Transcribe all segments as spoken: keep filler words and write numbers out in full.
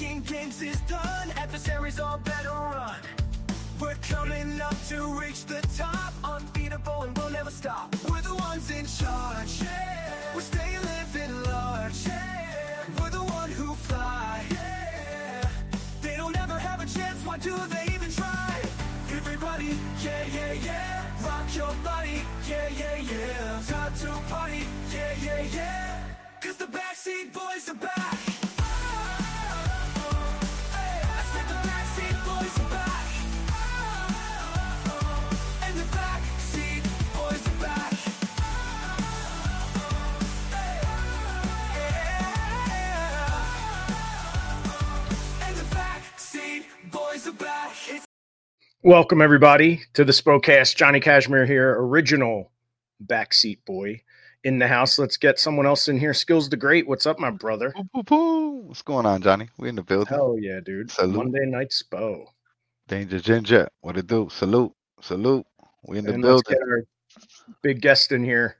Playing games is done, adversaries all better run. We're coming up to reach the top, unbeatable and we'll never stop. We're the ones in charge, yeah. We're staying living large, yeah. We're the one who fly, yeah. They don't ever have a chance, why do they even try? Everybody, yeah, yeah, yeah. Rock your body, yeah, yeah, yeah. Time to party, yeah, yeah, yeah. Cause the Backseat Boys are back. Welcome, everybody, to the Spokecast. Johnny Cashmere here, original Backseat Boy in the house. Let's get someone else in here. Skills the Great. What's up, my brother? Boo, boo, boo. What's going on, Johnny? We in the building. Hell yeah, dude. Salute. Monday Night Spo. Danger Ginger. What it do? Salute. Salute. We in the And let's building. get our big guest in here.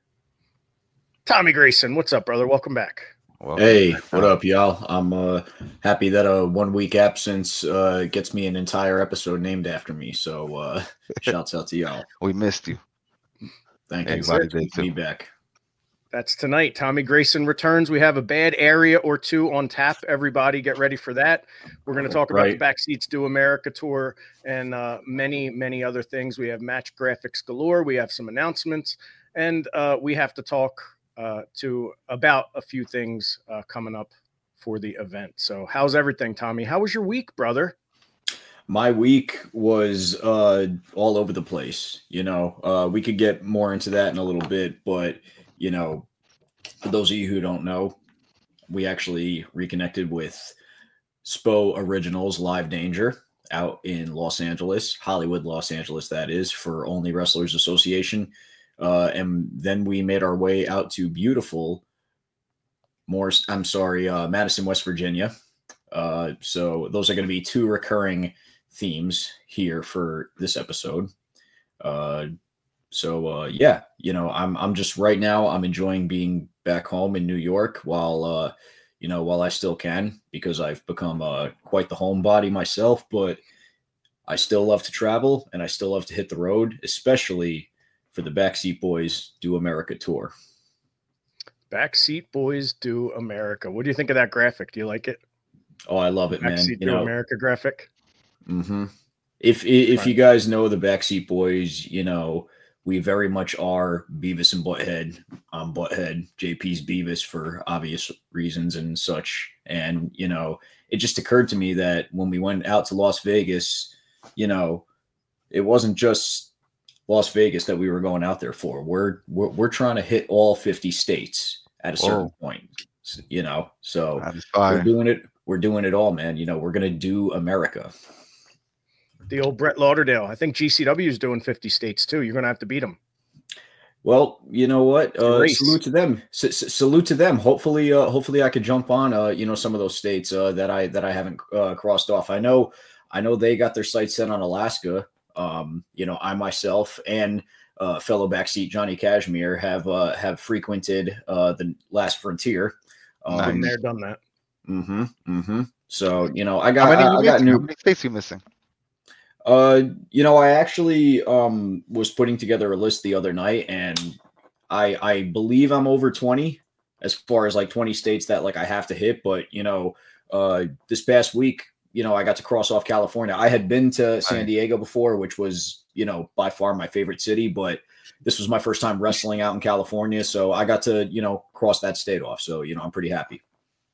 Tommy Grayson. What's up, brother? Welcome back. Welcome Hey, back, what Tom. up, y'all? I'm uh, happy that a one week absence uh, gets me an entire episode named after me. So, uh, shouts out to y'all. We missed you. Thank you. Everybody Good did to be too. back. That's tonight. Tommy Grayson returns. We have a bad area or two on tap. Everybody get ready for that. We're going to talk about Right. the Backseats Do America tour and uh, many, many other things. We have match graphics galore. We have some announcements, and uh, we have to talk uh, to about a few things uh, coming up for the event. So how's everything, Tommy? How was your week, brother? My week was uh, all over the place. You know, uh, we could get more into that in a little bit, but, you know, for those of you who don't know, we actually reconnected with Spo Originals Live Danger out in Los Angeles, Hollywood, Los Angeles, that is, for Only Wrestlers Association. Uh, and then we made our way out to beautiful Morris, I'm sorry, uh, Madison, West Virginia. Uh, so those are going to be two recurring themes here for this episode. Uh, so uh, yeah, you know, I'm I'm just right now I'm enjoying being back home in New York while uh, you know while I still can, because I've become uh, quite the homebody myself. But I still love to travel and I still love to hit the road, especially for the Backseat Boys Do America tour. Backseat Boys Do America. What do you think of that graphic? Do you like it? Oh, I love it, man. Backseat You Do know, America graphic. Mm-hmm. If if you guys know the Backseat Boys, you know we very much are Beavis and Butthead. I'm Butthead. J P's Beavis for obvious reasons and such. And you know, it just occurred to me that when we went out to Las Vegas, you know, it wasn't just Las Vegas that we were going out there for. We're we're, we're trying to hit all fifty states at a certain Whoa. point. You know, so That is we're fire. doing it. We're doing it all, man. You know, we're gonna do America. The old Brett Lauderdale. I think G C W is doing fifty states too. You're going to have to beat them. Well, you know what? Uh, Race. salute to them. S- s- salute to them. Hopefully, uh, hopefully, I could jump on, uh, you know, some of those states uh, that I that I haven't uh, crossed off. I know, I know they got their sights set on Alaska. Um, you know, I myself and uh, fellow Backseat Johnny Cashmere have uh, have frequented uh, the Last Frontier. Um, Nice. Been there, done that. Mm-hmm. Mm-hmm. So you know, I How got many, I, you I got missing? new. How many states you missing? Uh, you know, I actually um was putting together a list the other night, and I I believe I'm over twenty as far as like twenty states that like I have to hit. But you know, uh, this past week, you know, I got to cross off California. I had been to San Right. Diego before, which was, you know, by far my favorite city, but this was my first time wrestling out in California, so I got to, you know, cross that state off. So you know, I'm pretty happy.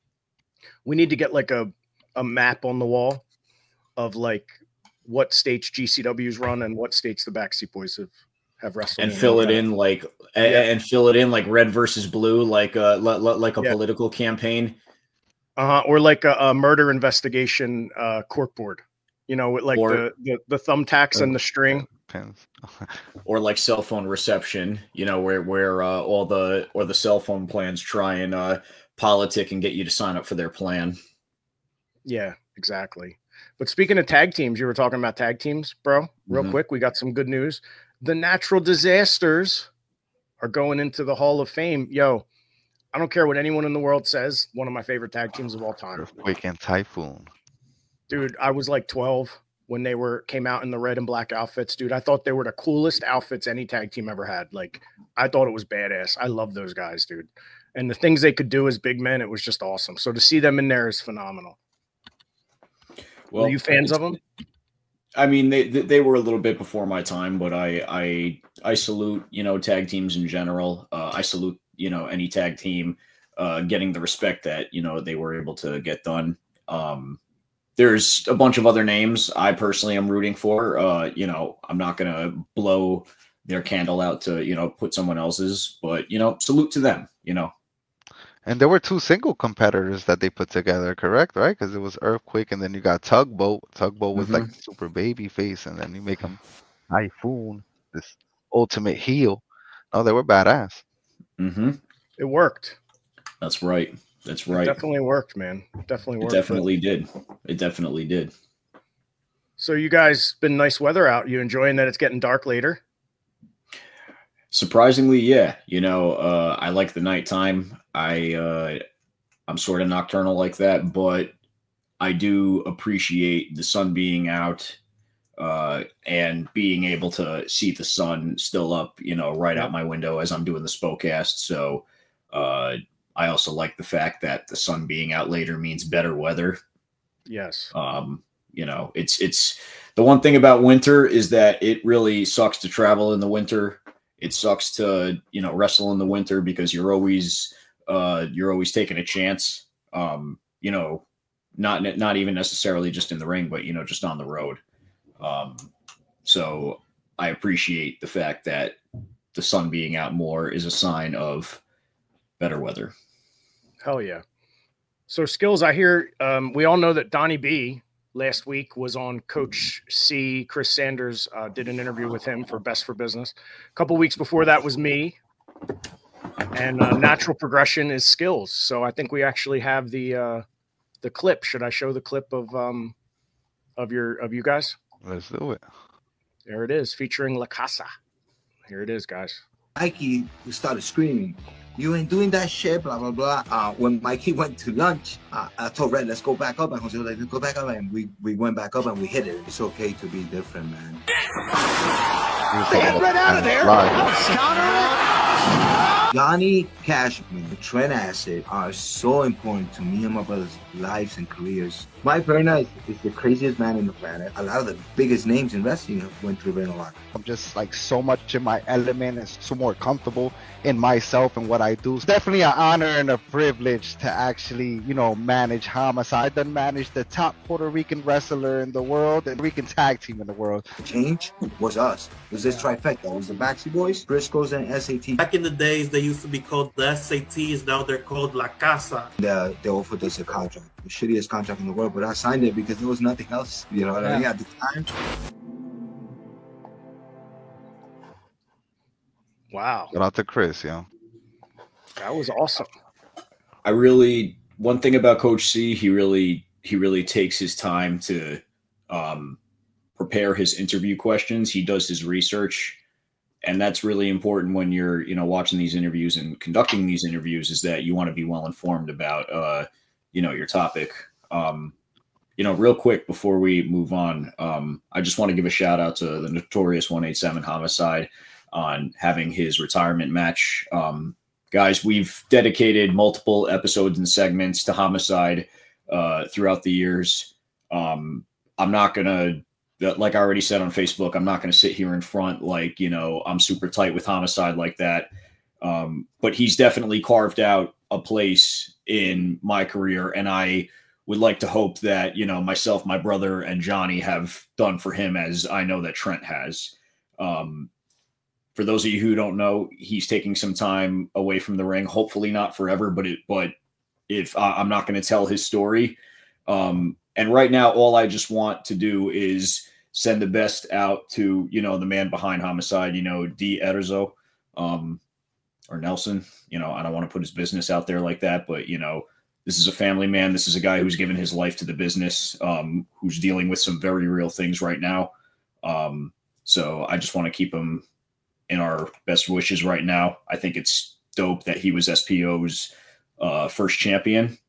We need to get like a, a map on the wall of like what states G C W's run and what states the Backseat Boys have, have wrestled And in. fill it in like a- Yeah. and fill it in like red versus blue, like uh li- li- like a Yeah. political campaign. Uh-huh. Or like a, a murder investigation uh, corkboard. You know, with like Or- the, the, the thumbtacks and the string. Depends. Or like cell phone reception, you know, where where uh, all the or the cell phone plans try and uh, politic and get you to sign up for their plan. Yeah, exactly. But speaking of tag teams, you were talking about tag teams, bro. Real Mhm. quick, we got some good news. The Natural Disasters are going into the Hall of Fame. Yo, I don't care what anyone in the world says. One of my favorite tag teams of all time. Earthquake and Typhoon. Dude, I was like twelve when they were came out in the red and black outfits, dude. I thought they were the coolest outfits any tag team ever had. Like, I thought it was badass. I love those guys, dude. And the things they could do as big men, it was just awesome. So to see them in there is phenomenal. Well, were you fans of them? I mean, they they were a little bit before my time, but I I I salute, you know, tag teams in general. Uh, I salute, you know, any tag team uh, getting the respect that, you know, they were able to get done. Um, There's a bunch of other names I personally am rooting for. Uh, you know, I'm not going to blow their candle out to, you know, put someone else's, but, you know, salute to them, you know. And there were two single competitors that they put together, correct? Right? Because it was Earthquake, and then you got Tugboat. Tugboat was mm-hmm. like super baby face, and then you make him Typhoon, this ultimate heel. Oh, they were badass. Mm-hmm. It worked. That's right. That's right. It definitely worked, man. It definitely worked. It definitely but... did. It definitely did. So you guys been nice weather out. You enjoying that it's getting dark later? Surprisingly, yeah. You know, uh, I like the nighttime. I uh, I'm sort of nocturnal like that, but I do appreciate the sun being out uh, and being able to see the sun still up, you know, right out my window as I'm doing the Spokecast. So uh I also like the fact that the sun being out later means better weather. Yes. Um, you know, it's it's the one thing about winter is that it really sucks to travel in the winter. It sucks to, you know, wrestle in the winter because you're always uh, you're always taking a chance. Um, you know, not not even necessarily just in the ring, but, you know, just on the road. Um, so I appreciate the fact that the sun being out more is a sign of better weather. Hell yeah. So Skills, I hear um, we all know that Donnie B last week was on Coach C. Chris Sanders uh, did an interview with him for Best for Business. A couple weeks before that was me. And uh, Natural Progression is Skills. So I think we actually have the uh, the clip. Should I show the clip of um of your of you guys? Let's do it. There it is, featuring La Casa. Here it is, guys. Mikey started screaming, "You ain't doing that shit, blah, blah, blah." Uh, when Mikey went to lunch, uh, I told Red, let's go back up. And Jose was like, let's go back up. And we, we went back up and we hit it. It's okay to be different, man. They had Red out of there. Johnny Cashman and Trent Acid are so important to me and my brother's lives and careers. Mike Perna is, is the craziest man in the planet. A lot of the biggest names in wrestling have went through Ring of Honor. I'm just like so much in my element and so more comfortable in myself and what I do. It's definitely an honor and a privilege to actually, you know, manage Homicide. Then manage the top Puerto Rican wrestler in the world and Rican tag team in the world. Change was us. It was this trifecta. It was the Backstreet Boys, Briscoes, and S A T. Back in the days, they used to be called the S A Ts. Now they're called La Casa. The, they offered us a contract, the shittiest contract in the world, but I signed it because there was nothing else, you know what yeah. I mean, at the time. Wow. Shout out to Chris, yo. That was awesome. I really, one thing about Coach C, he really, he really takes his time to um, prepare his interview questions. He does his research. And that's really important when you're, you know, watching these interviews and conducting these interviews, is that you want to be well informed about, uh, you know, your topic. Um, you know, real quick before we move on, um, I just want to give a shout out to the notorious one eighty-seven Homicide on having his retirement match. Um, guys, we've dedicated multiple episodes and segments to Homicide uh, throughout the years. Um, I'm not going to, like I already said on Facebook, I'm not going to sit here in front like, you know, I'm super tight with Homicide like that. Um, but he's definitely carved out a place in my career. And I would like to hope that, you know, myself, my brother, and Johnny have done for him as I know that Trent has. Um, for those of you who don't know, he's taking some time away from the ring, hopefully not forever, but it, but if uh, I'm not going to tell his story. Um, and right now, all I just want to do is send the best out to, you know, the man behind Homicide, you know, D. Erzo, um, or Nelson. You know, I don't want to put his business out there like that, but, you know, this is a family man. This is a guy who's given his life to the business, um, who's dealing with some very real things right now. Um, so I just want to keep him in our best wishes right now. I think it's dope that he was S P O's uh, first champion.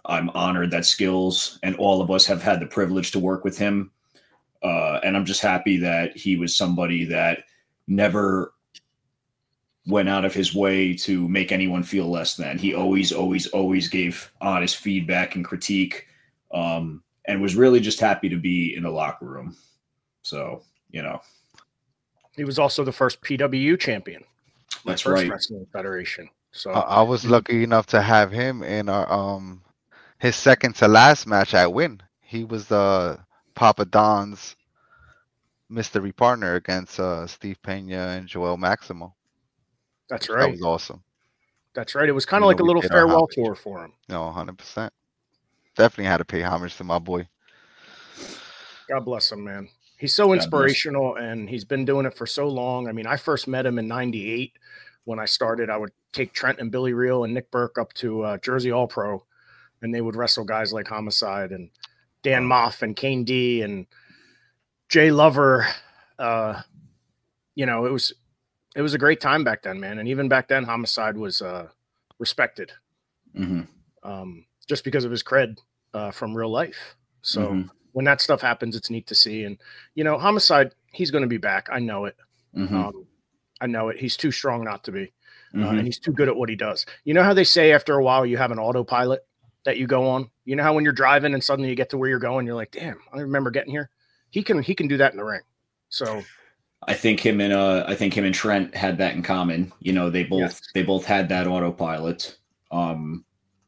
I'm honored that Skills and all of us have had the privilege to work with him. Uh, and I'm just happy that he was somebody that never went out of his way to make anyone feel less than. He always, always, always gave honest feedback and critique, um, and was really just happy to be in the locker room. So, you know. He was also the first P W U champion. That's first right. Wrestling Federation. So I, I was lucky enough to have him in our um his second to last match at Win. He was the Papa Don's mystery partner against uh, Steve Pena and Joel Maximo. That's That right. was awesome. That's right. It was kind You of know, like a we little paid our farewell homage. tour for him. No, one hundred percent. Definitely had to pay homage to my boy. God bless him, man. He's so bless. inspirational, and he's been doing it for so long. I mean, I first met him in ninety-eight. When I started, I would take Trent and Billy Reel and Nick Burke up to uh, Jersey All Pro, and they would wrestle guys like Homicide and Dan Moff and Kane D and Jay Lover. Uh, you know, it was it was a great time back then, man. And even back then, Homicide was uh, respected, Mm-hmm. um, just because of his cred uh, from real life. So Mhm. when that stuff happens, it's neat to see. And, you know, Homicide, he's going to be back. I know it. Mm-hmm. Um, I know it. He's too strong not to be. Uh, Mhm. and he's too good at what he does. You know how they say after a while you have an autopilot that you go on? You know how when you're driving and suddenly you get to where you're going, you're like, damn, I remember getting here. He can he can do that in the ring. So I think him and uh, I think him and Trent had that in common. You know, they both Yes. they both had that autopilot. Um,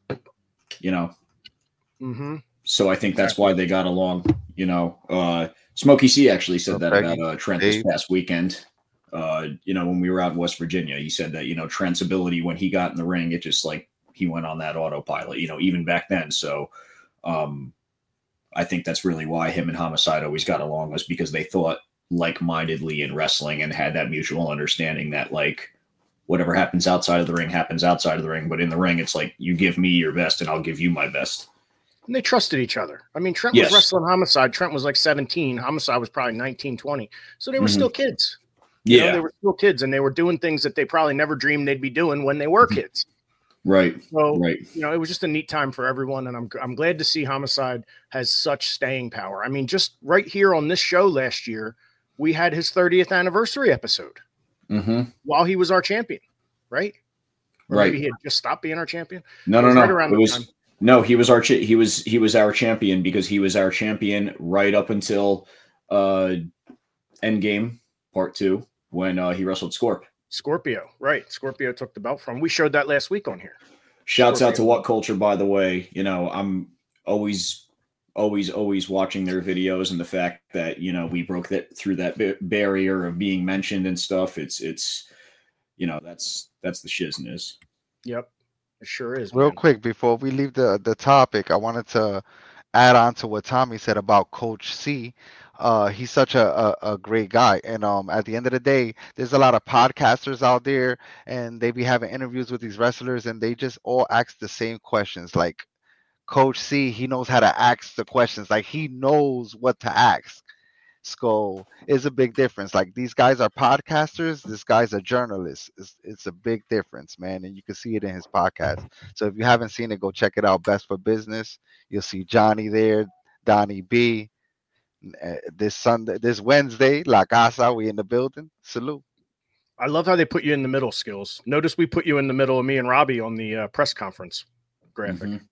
you know, mm-hmm. so I think that's why they got along. You know, uh, Smokey C actually said that Okay. about uh, Trent this Dave. past weekend. Uh, you know, when we were out in West Virginia, he said that, you know, Trent's ability when he got in the ring, it just like he went on that autopilot, you know, even back then. So um, I think that's really why him and Homicide always got along, was because they thought like-mindedly in wrestling and had that mutual understanding that like whatever happens outside of the ring happens outside of the ring. But in the ring, it's like you give me your best and I'll give you my best. And they trusted each other. I mean, Trent Yes. was wrestling Homicide. Trent was like seventeen. Homicide was probably nineteen, twenty. So they were Mhm. still kids. You know, Yeah, they were still kids, and they were doing things that they probably never dreamed they'd be doing when they were Mhm. kids. right, So, right. you know, it was just a neat time for everyone, and I'm I'm glad to see Homicide has such staying power. I mean, just right here on this show last year, we had his thirtieth anniversary episode Mm-hmm. while he was our champion, right? Or Right. maybe he had just stopped being our champion. No, It no, was no. right around it the was time. no. He was our cha- he was he was our champion because he was our champion right up until uh, Endgame Part Two when uh, he wrestled Scorp. Scorpio, right? Scorpio took the belt from. We showed that last week on here. Shouts out to Scorpio. What Culture, by the way. You know, I'm always, always, always watching their videos, and the fact that, you know, we broke that through that ba- barrier of being mentioned and stuff. It's it's you know, that's that's the shizness. Yep, it sure is. Real man. quick, before we leave the, the topic, I wanted to add on to what Tommy said about Coach C. Uh, he's such a, a, a great guy. And um, at the end of the day, there's a lot of podcasters out there, and they be having interviews with these wrestlers, and they just all ask the same questions. Like Coach C, he knows how to ask the questions. Like he knows what to ask. So it's a big difference. Like these guys are podcasters, this guy's a journalist. It's, it's a big difference, man. And you can see it in his podcast. So if you haven't seen it, go check it out. Best for Business. You'll see Johnny there, Donnie B. Uh, This Sunday, this Wednesday, La Casa, we in the building. Salute. I love how they put you in the middle, Skills. Notice we put you in the middle of me and Robbie on the uh, press conference graphic. Mhm.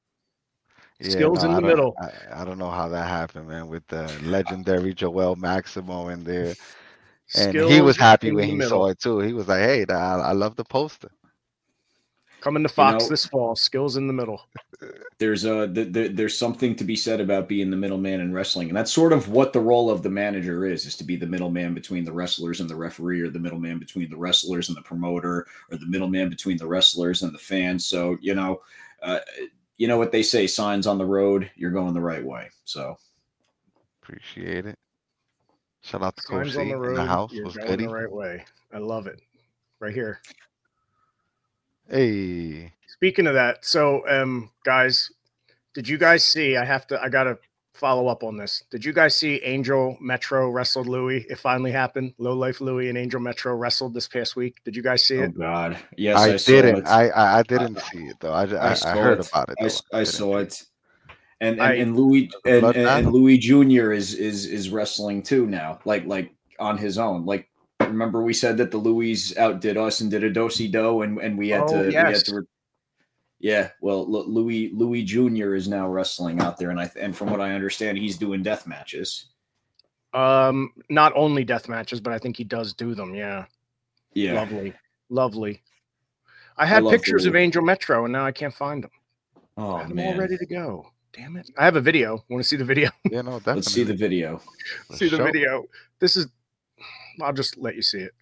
Skills in I the don't- middle. I, I don't know how that happened, man, with the legendary Joel Maximo in there. And he Skills was happy in when the he middle. saw it too. He was like, hey, I, I love the poster. Coming to Fox know- this fall. Skills in the middle. There's a th- th- there's something to be said about being the middleman in wrestling, and that's sort of what the role of the manager is: is to be the middleman between the wrestlers and the referee, or the middleman between the wrestlers and the promoter, or the middleman between the wrestlers and the fans. So you know, uh, you know what they say: signs on the road, you're going the right way. So Appreciate it. Shout out to Coach Signs C on the in road. the house. You're Was going goody. the right way. I love it. Right here. Hey, Speaking of that, so um, guys, did you guys see? I have to. I gotta follow up on this. Did you guys see Angel Metro wrestled Louis? It finally happened. Low Life Louis and Angel Metro wrestled this past week. Did you guys see Oh it? God, yes, I, I, saw didn't. it. I, I I didn't see it though. I I, I, saw heard it. about it. I, Though. I didn't saw see it. And and, I- and Louis and, Blood and, and battle? Louis Junior is is is wrestling too now, like like on his own. Like remember we said that the Louis outdid us and did a do-si do, and and we had Oh, to we yes. had to. Re- yeah, well, Lu- Louis Louis Junior is now wrestling out there, and I and from what I understand, he's doing death matches. Um, not only death matches, but I think he does do them. Yeah, Yeah, lovely, lovely. I had love pictures the- of Angel Metro, and now I can't find them. I Oh had them all man, ready to go. Damn it! I have a video. Want to see the video? Yeah, no, definitely. let's see the video. see the Show. video. This is. I'll just let you see it.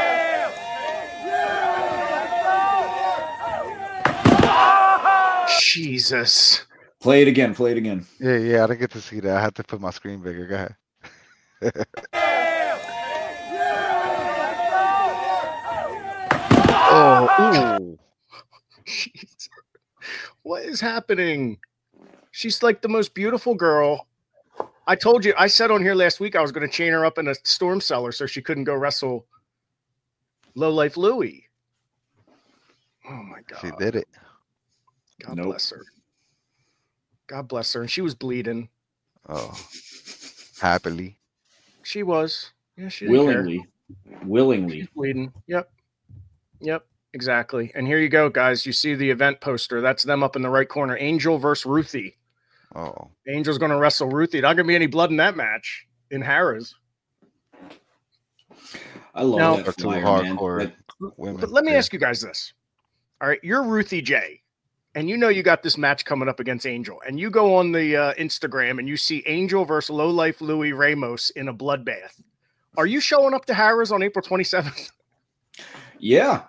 Jesus. Play it again. Play it again. Yeah, yeah. I didn't get to see that. I had to put my screen bigger. Go ahead. Oh, ooh. Jeez. What is happening? She's like the most beautiful girl. I told you, I said on here last week I was going to chain her up in a storm cellar so she couldn't go wrestle Low Life Louie. Oh my God. She did it. God Nope. bless her. God bless her. And she was bleeding. Oh, happily. She was. Yeah, she didn't care. Willingly, willingly. She's bleeding. Yep. Yep. Exactly. And here you go, guys. You see the event poster. That's them up in the right corner. Angel versus Ruthie. Oh, Angel's going to wrestle Ruthie. Not going to be any blood in that match in Harris. I love Now- that Or two flyer, man. hardcore That- women. But let me yeah. ask you guys this. All right, you're Ruthie J, and you know you got this match coming up against Angel, and you go on the uh, Instagram and you see Angel versus Low Life Louis Ramos in a bloodbath. Are you showing up to Harris on April twenty-seventh? Yeah,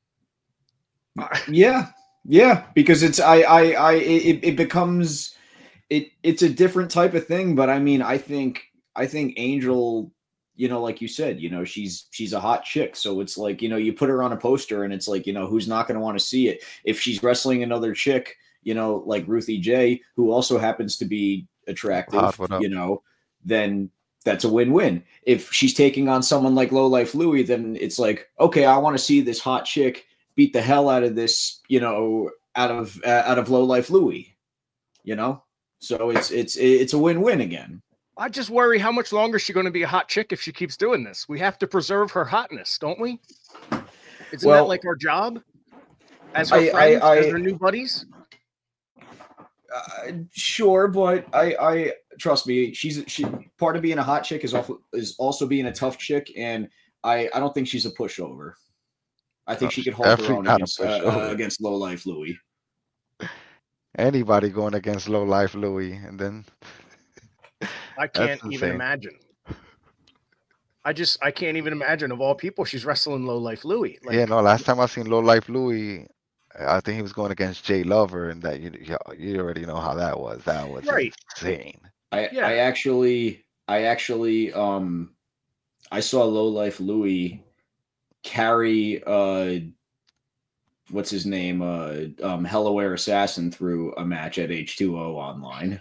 yeah, yeah. Because it's I I I it, it becomes it it's a different type of thing. But I mean, I think I think Angel, you know, like you said, you know, she's she's a hot chick. So it's like, you know, you put her on a poster and it's like, you know, who's not going to want to see it? If she's wrestling another chick, you know, like Ruthie J, who also happens to be attractive, Hot, what up? you know, then that's a win-win. If she's taking on someone like Low Life Louie, then it's like, okay, I want to see this hot chick beat the hell out of this, you know, out of uh, out of Low Life Louie, you know. So it's it's it's a win-win again. I just worry how much longer is she going to be a hot chick if she keeps doing this. We have to preserve her hotness, don't we? Isn't Well, that like our job as her I- friends, I- as I- her new buddies? Uh, sure, but I, I trust me. She's she part of being a hot chick is also is also being a tough chick, and I I don't think she's a pushover. I think No, she could she's hold her definitely own not a against, uh, uh, pushover. against Low Life Louie. Anybody going against Low Life Louie, and then I can't even insane. imagine. I just I can't even imagine of all people she's wrestling Low Life Louie. Like, yeah, no. Last time I seen Low Life Louie, I think he was going against Jay Lover, and that you you- you already know how that was. That was Right. insane. I Yeah. I actually I actually um I saw Low Life Louie carry uh what's his name uh um Hellaware Assassin through a match at H two O online.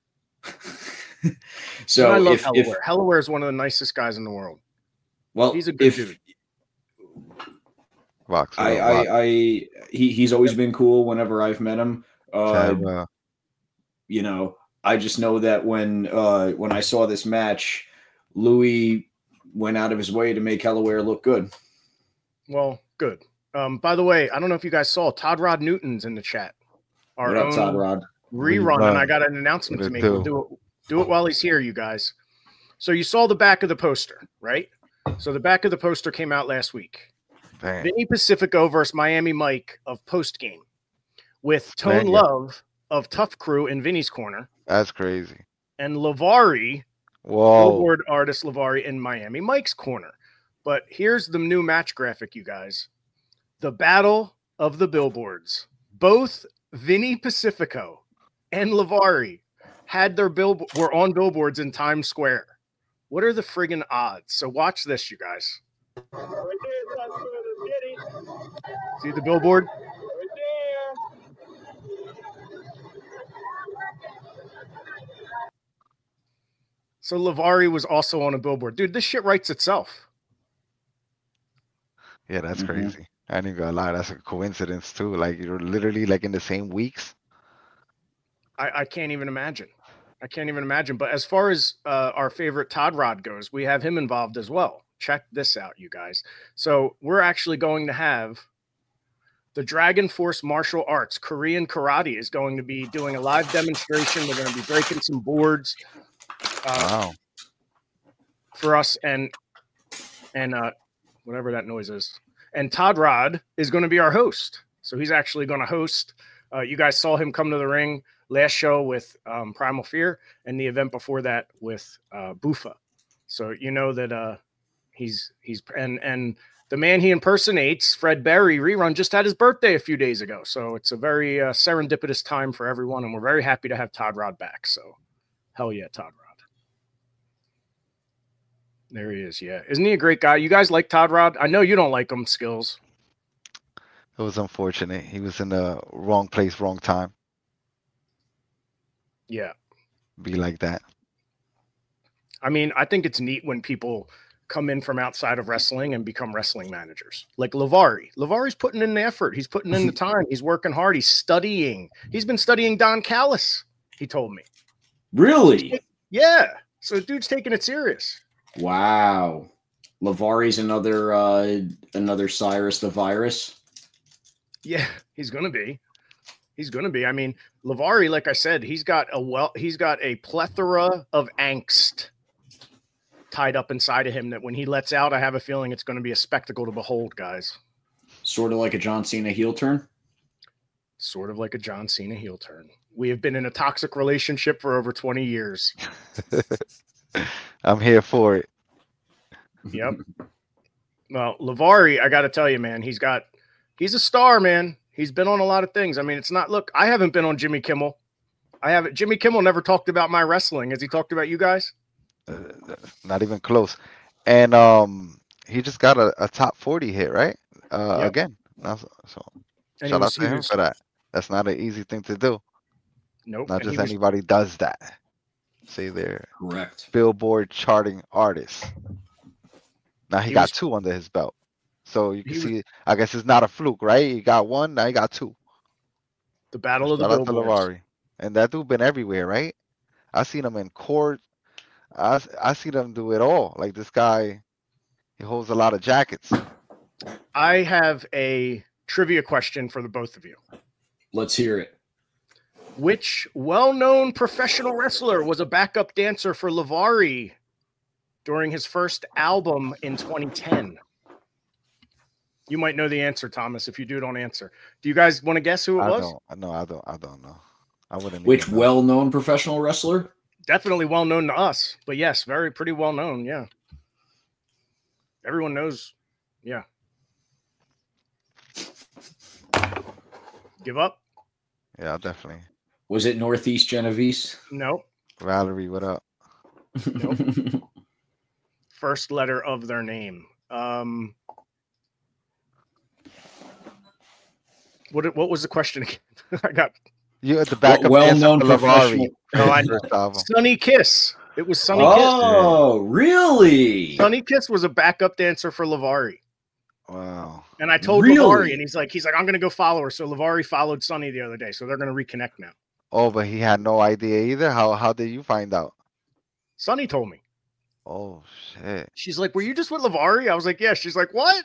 So I love if, Hellaware. if Hellaware is one of the nicest guys in the world. well He's a good if, dude. Vox, I, uh, I, Vox, I, he, he's always been cool whenever I've met him. Uh, Sarah, you know, I just know that when, uh, when I saw this match, Louis went out of his way to make Hellaware look good. Well, good. Um, by the way, I don't know if you guys saw Todd Rod Newton's in the chat. Our What up, own Todd Rod? rerun, Rerun. and I got an announcement What to it make. We'll do? do it. Do it while he's here, you guys. So you saw the back of the poster, right? So the back of the poster came out last week. damn. Vinny Pacifico versus Miami Mike of Post Game, with Tone Man, yeah. Love of Tough Crew in Vinny's corner, That's crazy. and Lavari, Whoa. billboard artist Lavari, in Miami Mike's corner. But here's the new match graphic, you guys. The Battle of the Billboards. Both Vinny Pacifico and Lavari had their bill were on billboards in Times Square. What are the friggin' odds? So watch this, you guys. See the billboard? So Lavari was also on a billboard. Dude, this shit writes itself. Yeah, that's Mhm. crazy. I ain't even gonna lie, that's a coincidence too. Like you're literally like in the same weeks. I, I can't even imagine. I can't even imagine. But as far as uh, our favorite Todd Rod goes, we have him involved as well. Check this out, you guys. So we're actually going to have the Dragon Force Martial Arts, Korean Karate, is going to be doing a live demonstration. We're going to be breaking some boards uh, Wow. for us and and uh, whatever that noise is. And Todd Rod is going to be our host. So he's actually going to host. Uh, you guys saw him come to the ring last show with um, Primal Fear and the event before that with uh, Bufa. So you know that uh, he's he's and and the man he impersonates, Fred Berry rerun, just had his birthday a few days ago. So it's a very uh, serendipitous time for everyone, and we're very happy to have Todd Rod back. So hell yeah, Todd Rod. There he is. Yeah, isn't he a great guy? You guys like Todd Rod? I know you don't like him, Skills. It was unfortunate. He was in the wrong place, wrong time. Yeah. Be like that. I mean, I think it's neat when people come in from outside of wrestling and become wrestling managers. Like Lavari. Lavari's putting in the effort. He's putting in the time. He's working hard. He's studying. He's been studying Don Callis, he told me. Really? Yeah. So the dude's taking it serious. Wow. Lavari's another uh another Cyrus the Virus. Yeah, he's gonna be. He's gonna be. I mean, Lavari, like I said, he's got a well, he's got a plethora of angst tied up inside of him that when he lets out, I have a feeling it's going to be a spectacle to behold, guys. Sort of like a John Cena heel turn. Sort of like a John Cena heel turn. We have been in a toxic relationship for over twenty years. I'm here for it. Yep. Well, Lavari, I got to tell you, man, he's got, he's a star, man. He's been on a lot of things. I mean, it's not, look, I haven't been on Jimmy Kimmel. I haven't, Jimmy Kimmel never talked about my wrestling. Has he talked about you guys? Uh, not even close. And um, he just got a, a top forty hit, right? Uh, Yep. Again. Now, So, so And he shout out was- to he him was- for that. That's not an easy thing to do. Nope. Not And he just was- anybody does that. Say they're Correct. Billboard charting artist. Now he, He got was- two under his belt. So you can He was- see, I guess it's not a fluke, right? He got one, now he got two. the battle of the Shout out to Billboards. Lavari. And that dude been everywhere, right? I seen him in court. I I seen him do it all. Like this guy, he holds a lot of jackets. I have a trivia question for the both of you. Let's hear it. Which well-known professional wrestler was a backup dancer for Lavari during his first album in twenty ten? You might know the answer, Thomas. If you do, don't answer. Do you guys want to guess who it I was? don't. No, I don't. I don't know. I wouldn't. Which even know. well-known professional wrestler? Definitely well-known to us, but yes, very pretty well-known. Yeah, everyone knows. Yeah. Give up? Yeah, definitely. Was it Northeast Genovese? No. Valerie, what up? First letter of their name. Um, what what was the question again? I got You at the backup Well- dancer well-known for Lavari. professional- for No, his I know. first album. Sunny Kiss. It was Sunny Oh, really? Kiss. Sunny Kiss was a backup dancer for Lavari. Wow. And I told Really? Lavari, and he's like, he's like, I'm gonna go follow her. So Lavari followed Sunny the other day, so they're gonna reconnect now. Oh, but he had no idea either. How how did you find out? Sunny told me. Oh shit. She's like, were you just with Lavari? I was like, yeah. She's like, what?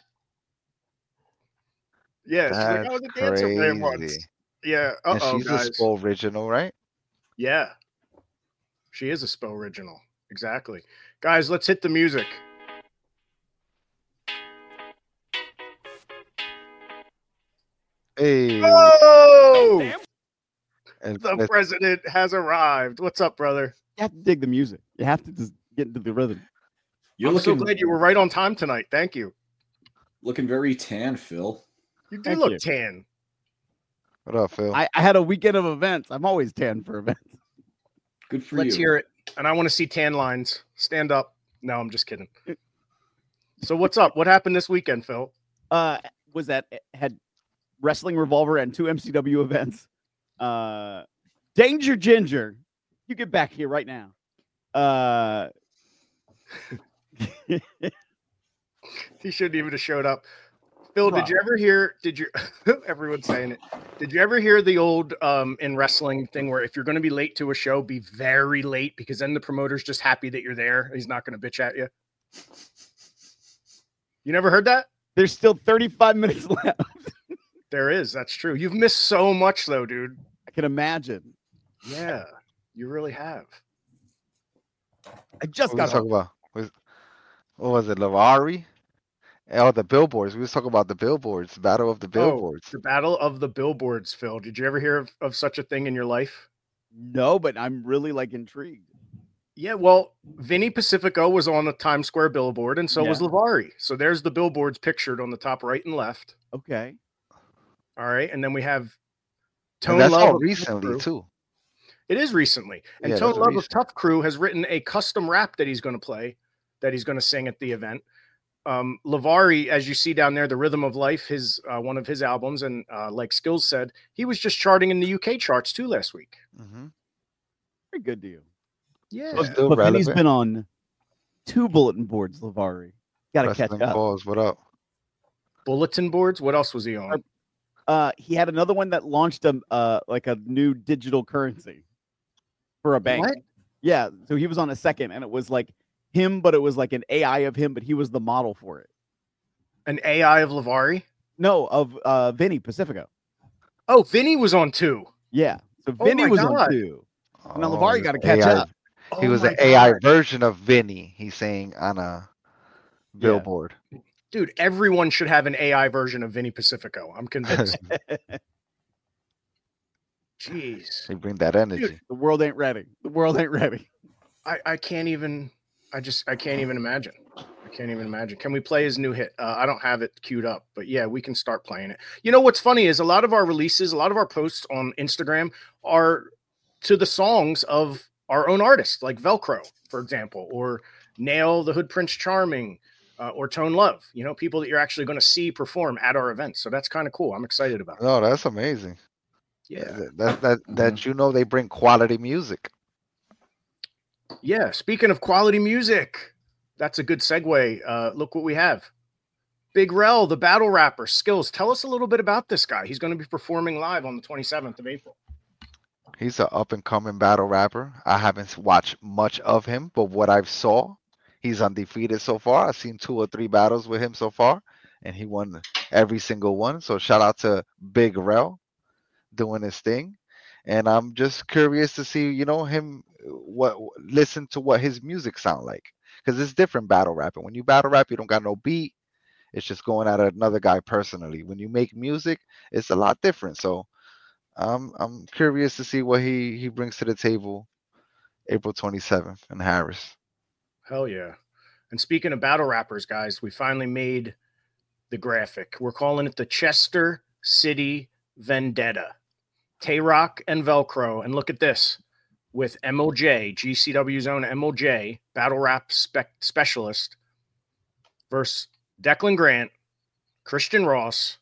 Yeah. She's like, I was That's a dancer for him once. crazy. Yeah. Uh And oh, she's guys. a Spo original, right? Yeah. She is a Spo original. Exactly. Guys, let's hit the music. Hey. Oh, And the let's- president has arrived. What's up, brother? You have to dig the music. You have to just get into the rhythm. You're I'm looking so glad you were right on time tonight. Thank you. looking very tan, Phil. You do Thank look you. tan. what up, Phil? I, I had a weekend of events. I'm always tan for events. Good for Let's you. hear it. And I want to see tan lines. Stand up. No, I'm just kidding. So what's up? What happened this weekend, Phil? Uh, was that had Wrestling Revolver and two M C W events. Uh, Danger Ginger, you get back here right now. Uh, He shouldn't even have showed up. Phil, did you ever hear? Did you? Everyone's saying it. Did you ever hear the old um, in wrestling thing where if you're going to be late to a show, be very late because then the promoter's just happy that you're there. He's not going to bitch at you. You never heard that? There's still thirty-five minutes left. There is. That's true. You've missed so much, though, dude. I can imagine. Yeah, you really have. I just What got was talking about? Was, what was it, Lavari? Oh, the billboards. We was talking about the billboards, Battle of the Billboards. Oh, the Battle of the Billboards, Phil. Did you ever hear of, of such a thing in your life? No, but I'm really like intrigued. Yeah, well, Vinny Pacifico was on the Times Square billboard, and so Yeah. was Lavari. So there's the billboards pictured on the top right and left. Okay. All right, and then we have Tone And that's Love all of Tough recently Crew. too. It is recently, and Yeah, Tone that's Love of recent. Tough Crew has written a custom rap that he's going to play, that he's going to sing at the event. Um, Lavari, as you see down there, the Rhythm of Life, his uh, one of his albums, and uh, like Skills said, he was just charting in the U K charts too last week. Mm-hmm. Very good to you. Yeah, So still But Vinny's relevant. been on two bulletin boards, Lavari. Got to catch Wrestling up. Balls, what up? bulletin boards. What else was he on? Uh, he had another one that launched a uh, like a new digital currency for a bank. What? Yeah, so he was on a second, and it was like him, but it was like an A I of him, but he was the model for it. An A I of Lavari? No, of uh, Vinny Pacifico. Oh, Vinny was on two. Yeah, so Oh Vinny my was God. on two. Now Oh, Lavari he got to was catch A I up. He Oh was my the A I God. version of Vinny, he's saying on a billboard. Dude, everyone should have an A I version of Vinny Pacifico. I'm convinced. Jeez. They bring that energy. The world ain't ready. The world ain't ready. I, I can't even I just I can't even imagine. I can't even imagine. Can we play his new hit? Uh, I don't have it queued up, but yeah, we can start playing it. You know what's funny is a lot of our releases, a lot of our posts on Instagram are to the songs of our own artists, like Velcro, for example, or Nail the Hood Prince Charming, uh, or Tone Love. You know, people that you're actually going to see perform at our events. So that's kind of cool. I'm excited about it. No, that's amazing. Yeah. That that that, that you know they bring quality music. Yeah. Speaking of quality music, that's a good segue. Uh, look what we have. Big Rel, the battle rapper. Skills, tell us a little bit about this guy. He's going to be performing live on the twenty-seventh of April. He's an up and coming battle rapper. I haven't watched much of him, but what I've saw, he's undefeated so far. I've seen two or three battles with him so far, and he won every single one. So shout out to Big Rel doing his thing. And I'm just curious to see, you know, him what listen to what his music sound like. Because it's different battle rapping. When you battle rap, you don't got no beat. It's just going at another guy personally. When you make music, it's a lot different. So I'm I'm curious to see what he he brings to the table April twenty-seventh in Harris. Hell yeah. And speaking of battle rappers, guys, we finally made the graphic. We're calling it the Chester City Vendetta. Tay-Rock and Velcro. And look at this. With M L J, G C W's own M L J, battle rap spec- specialist, versus Declan Grant, Christian Ross,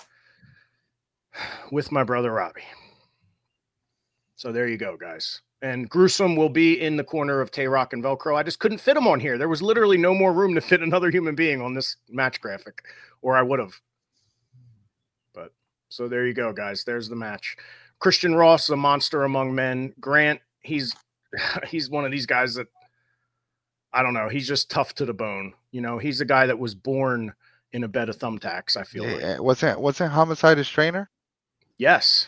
with my brother Robbie. So there you go, guys. And Gruesome will be in the corner of Tay-Rock and Velcro. I just couldn't fit him on here. There was literally no more room to fit another human being on this match graphic, or I would have. But so there you go, guys. There's the match. Christian Ross, a monster among men. Grant, he's he's one of these guys that, I don't know, he's just tough to the bone. You know, he's a guy that was born in a bed of thumbtacks, I feel like. Yeah, what's that? What's that? Homicide his trainer? Yes.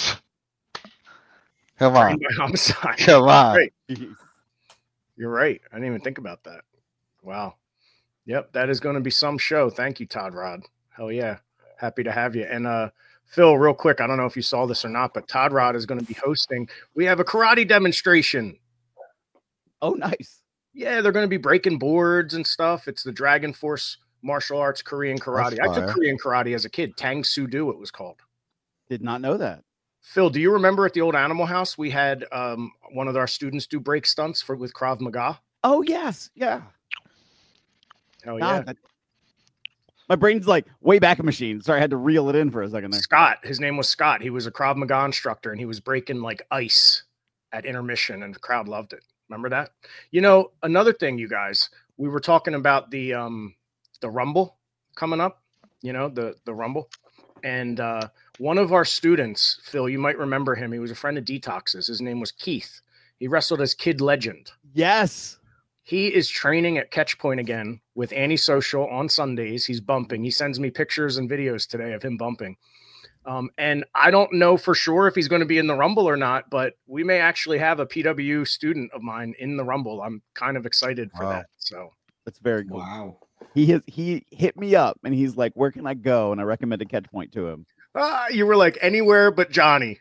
Come on, Trained by Homicide. come on. Right. You're right. I didn't even think about that. Wow. Yep, that is going to be some show. Thank you, Todd Rod. Hell yeah. Happy to have you. And uh Phil, real quick, I don't know if you saw this or not, but Todd Rod is going to be hosting. We have a karate demonstration. Oh, nice. Yeah, they're going to be breaking boards and stuff. It's the Dragon Force Martial Arts Korean Karate. That's I took fire. Korean karate as a kid. Tang Soo Do, it was called. Did not know that. Phil, do you remember at the old Animal House we had um, one of our students do break stunts for with Krav Maga? Oh, yes. Yeah. Hell God, yeah. that- my brain's like way back a machine. Sorry, I had to reel it in for a second there. Scott, his name was Scott. He was a Krav Maga instructor, and he was breaking like ice at intermission, and the crowd loved it. Remember that? You know, another thing, you guys, we were talking about the um the Rumble coming up, you know, the the Rumble. And uh one of our students, Phil, you might remember him. He was a friend of Detox's. His name was Keith. He wrestled as Kid Legend. Yes. He is training at Catchpoint again with Antisocial on Sundays. He's bumping. He sends me pictures and videos today of him bumping. Um, and I don't know for sure if he's going to be in the Rumble or not, but we may actually have a P W student of mine in the Rumble. I'm kind of excited for Wow. that. So That's very cool. Wow. He has he hit me up and he's like, "Where can I go?" And I recommended Catchpoint to him. uh, you were like anywhere but Johnny.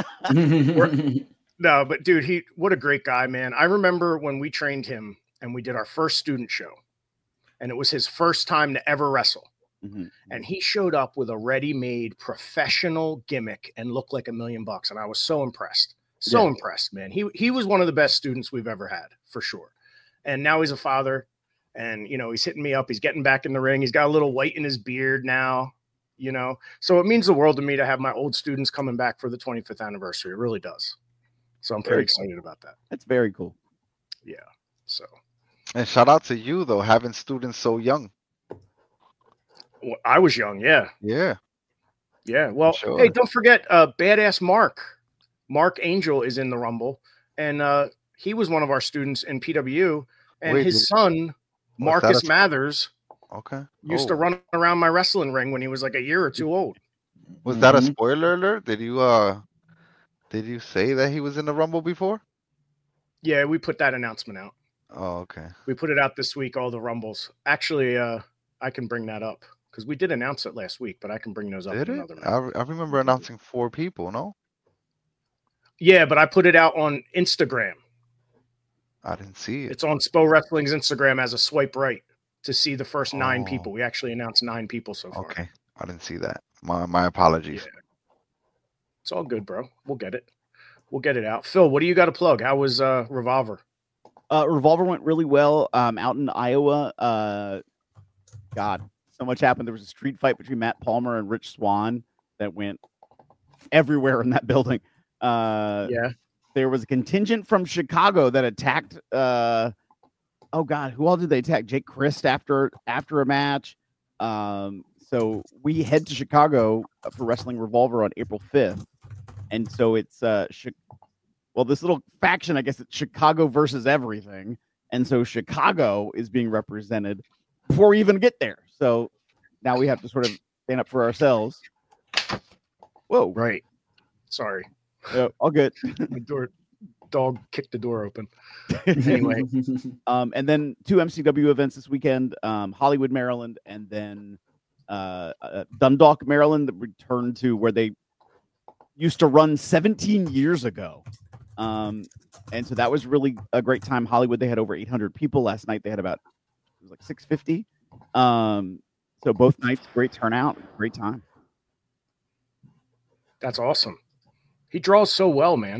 No, but dude, he what a great guy, man. I remember when we trained him and we did our first student show, and it was his first time to ever wrestle. Mm-hmm. And he showed up with a ready-made professional gimmick and looked like a million bucks. And I was so impressed. So Yeah. impressed, man. He he was one of the best students we've ever had, for sure. And now he's a father. And, you know, he's hitting me up. He's getting back in the ring. He's got a little white in his beard now, you know. So it means the world to me to have my old students coming back for the twenty-fifth anniversary. It really does. So I'm pretty Very excited about that. That's very cool. Yeah. So And shout out to you though, having students so young. well, I was young. Yeah. Yeah. Yeah. Well, Sure. hey, don't forget uh, Badass Mark. Mark Angel is in the Rumble. And uh, he was one of our students in P W. And Wait, his did- son, that Marcus a- Mathers, Okay. used Oh. to run around my wrestling ring when he was like a year or two old. Was that a Mhm. spoiler alert? Did you uh did you say that he was in the Rumble before? Yeah, we put that announcement out. Oh, okay. We put it out this week, all the Rumbles. Actually, uh, I can bring that up because we did announce it last week, but I can bring those up Did in it? another minute. I, re- I remember announcing four people, no? Yeah, but I put it out on Instagram. I didn't see it. It's on Spo Wrestling's Instagram as a swipe right to see the first nine Oh. people. We actually announced nine people so far. Okay. I didn't see that. My my apologies. It's all good, bro. We'll get it. We'll get it out. Phil, what do you got to plug? How was uh, Revolver? Uh, Revolver went really well um, out in Iowa. Uh, God, so much happened. There was a street fight between Matt Palmer and Rich Swan that went everywhere in that building. Uh, Yeah. There was a contingent from Chicago that attacked. Uh, oh God, who all did they attack? Jake Christ after after a match. Um, so we head to Chicago for Wrestling Revolver on April fifth, and so it's uh, Chi- well, this little faction, I guess it's Chicago versus everything, and so Chicago is being represented before we even get there. So now we have to sort of stand up for ourselves. Whoa, Right. Sorry. uh, all good. My door dog kicked the door open. Anyway. Um, and then two M C W events this weekend, um, Hollywood, Maryland, and then uh, uh, Dundalk, Maryland, that returned to where they used to run seventeen years ago. Um, and so that was really a great time. Hollywood, they had over eight hundred people. Last night they had about, it was like six fifty. Um, so both nights, great turnout, great time. That's awesome. He draws so well, man.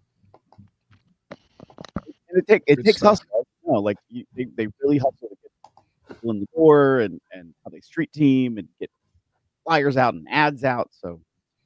And it, take, it Good takes stuff. hustle. You know, like you, they, they really hustle to get people in the door and, and how they street team and get flyers out and ads out. So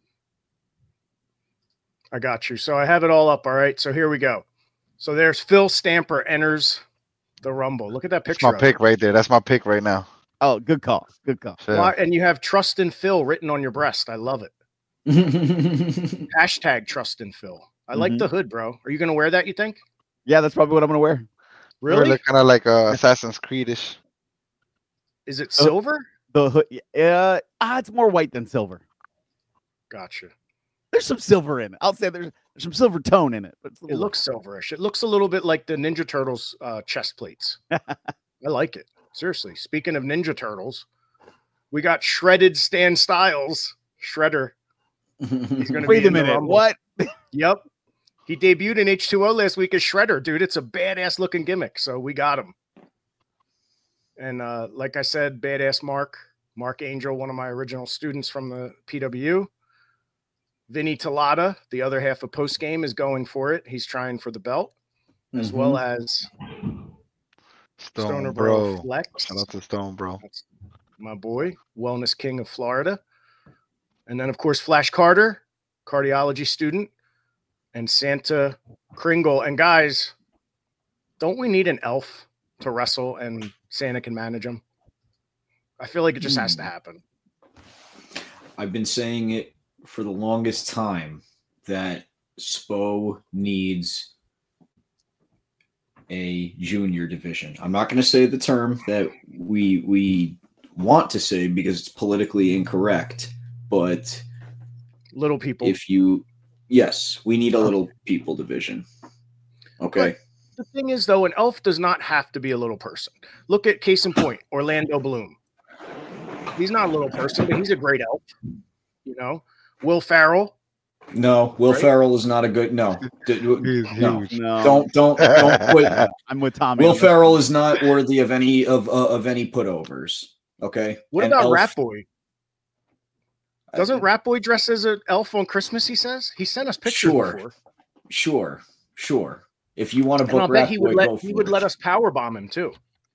I got you. So I have it all up. All right. So here we go. So there's Phil Stamper enters the Rumble. Look at that That's picture. my of pick him. right there. That's my pick right now. Oh, good call. Good call. Sure. Why- And you have Trust in Phil written on your breast. I love it. Hashtag Trust in Phil. I like Mhm. the hood, bro. Are you going to wear that, you think? Yeah, that's probably what I'm gonna wear. Really? Really kind of like uh, Assassin's Creedish. Is it Oh. silver? The hood, uh, ah, it's more white than silver. Gotcha. There's some silver in it. I'll say there's, there's some silver tone in it, but it's a It little looks silverish. It looks a little bit like the Ninja Turtles uh, chest plates. I like it. Seriously. Speaking of Ninja Turtles, we got shredded Stan Styles. Shredder. He's going to Wait be a in the minute. Rumble. What? Yep. He debuted in H two O last week as Shredder, dude. It's a badass looking gimmick. So we got him. And uh, like I said, badass Mark, Mark Angel, one of my original students from the P W. Vinny Talata, the other half of post game, is going for it. He's trying for the belt, as well as Stone, Stoner bro. Bro Flex. Shout out to Stone, bro. That's my boy, Wellness King of Florida. And then, of course, Flash Carter, cardiology student, and Santa Kringle. And guys, Don't we need an elf to wrestle and Santa can manage him? I feel like it just has to happen. I've been saying it for the longest time that Spo needs a junior division. I'm not going to say the term that we we want to say because it's politically incorrect, but little people. If you, yes, we need a little people division. Okay. But the thing is, though, an elf does not have to be a little person. Look at case in point, Orlando Bloom. He's not a little person, but he's a great elf. You know, Will Ferrell. No, Will right? Ferrell is not a good. No, no, no. Don't don't don't put. I'm with Tommy. Will Ferrell is not worthy of any of uh, of any putovers. Okay. What and about elf, Rat Boy? Doesn't Rat Boy dress as an elf on Christmas? He says he sent us pictures. Sure, before. sure, sure. If you want to book Rat Boy, he would let go he for would it. let us power bomb him too.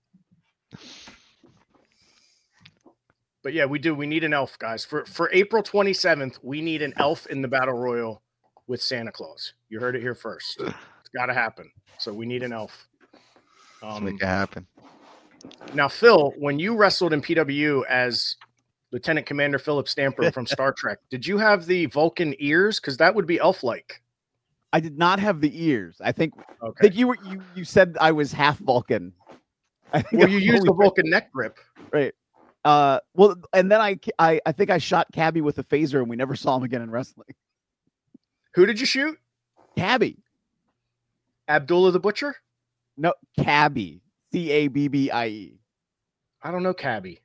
But yeah, we do. We need an elf, guys. For for April twenty-seventh, we need an elf in the Battle Royal with Santa Claus. You heard it here first. It's got to happen. So we need an elf. Um, Let's make it happen. Now, Phil, when you wrestled in P W as Lieutenant Commander Philip Stamper from Star Trek, did you have the Vulcan ears? Because that would be elf-like. I did not have the ears. I think, okay. I think you were you you said I was half Vulcan. I think well, you used the Vulcan neck grip, right? Uh, well, and then I, I, I think I shot Cabby with a phaser, and we never saw him again in wrestling. Who did you shoot? Cabby. Abdullah the Butcher? No, Cabby. C A B B I E. I don't know Cabby.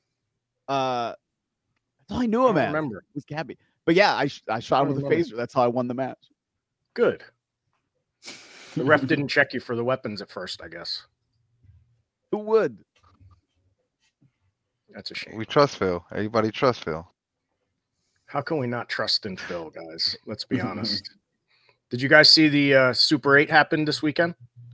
Uh, that's all I knew him I as. Remember, it was Cabby. But yeah, I I shot him with a phaser. That's how I won the match. Good. The ref didn't check you for the weapons at first, I guess. Who would? That's a shame. We trust Phil. Everybody trust Phil. How can we not trust in Phil, guys? Let's be honest. Did you guys see the uh, Super eight happen this weekend?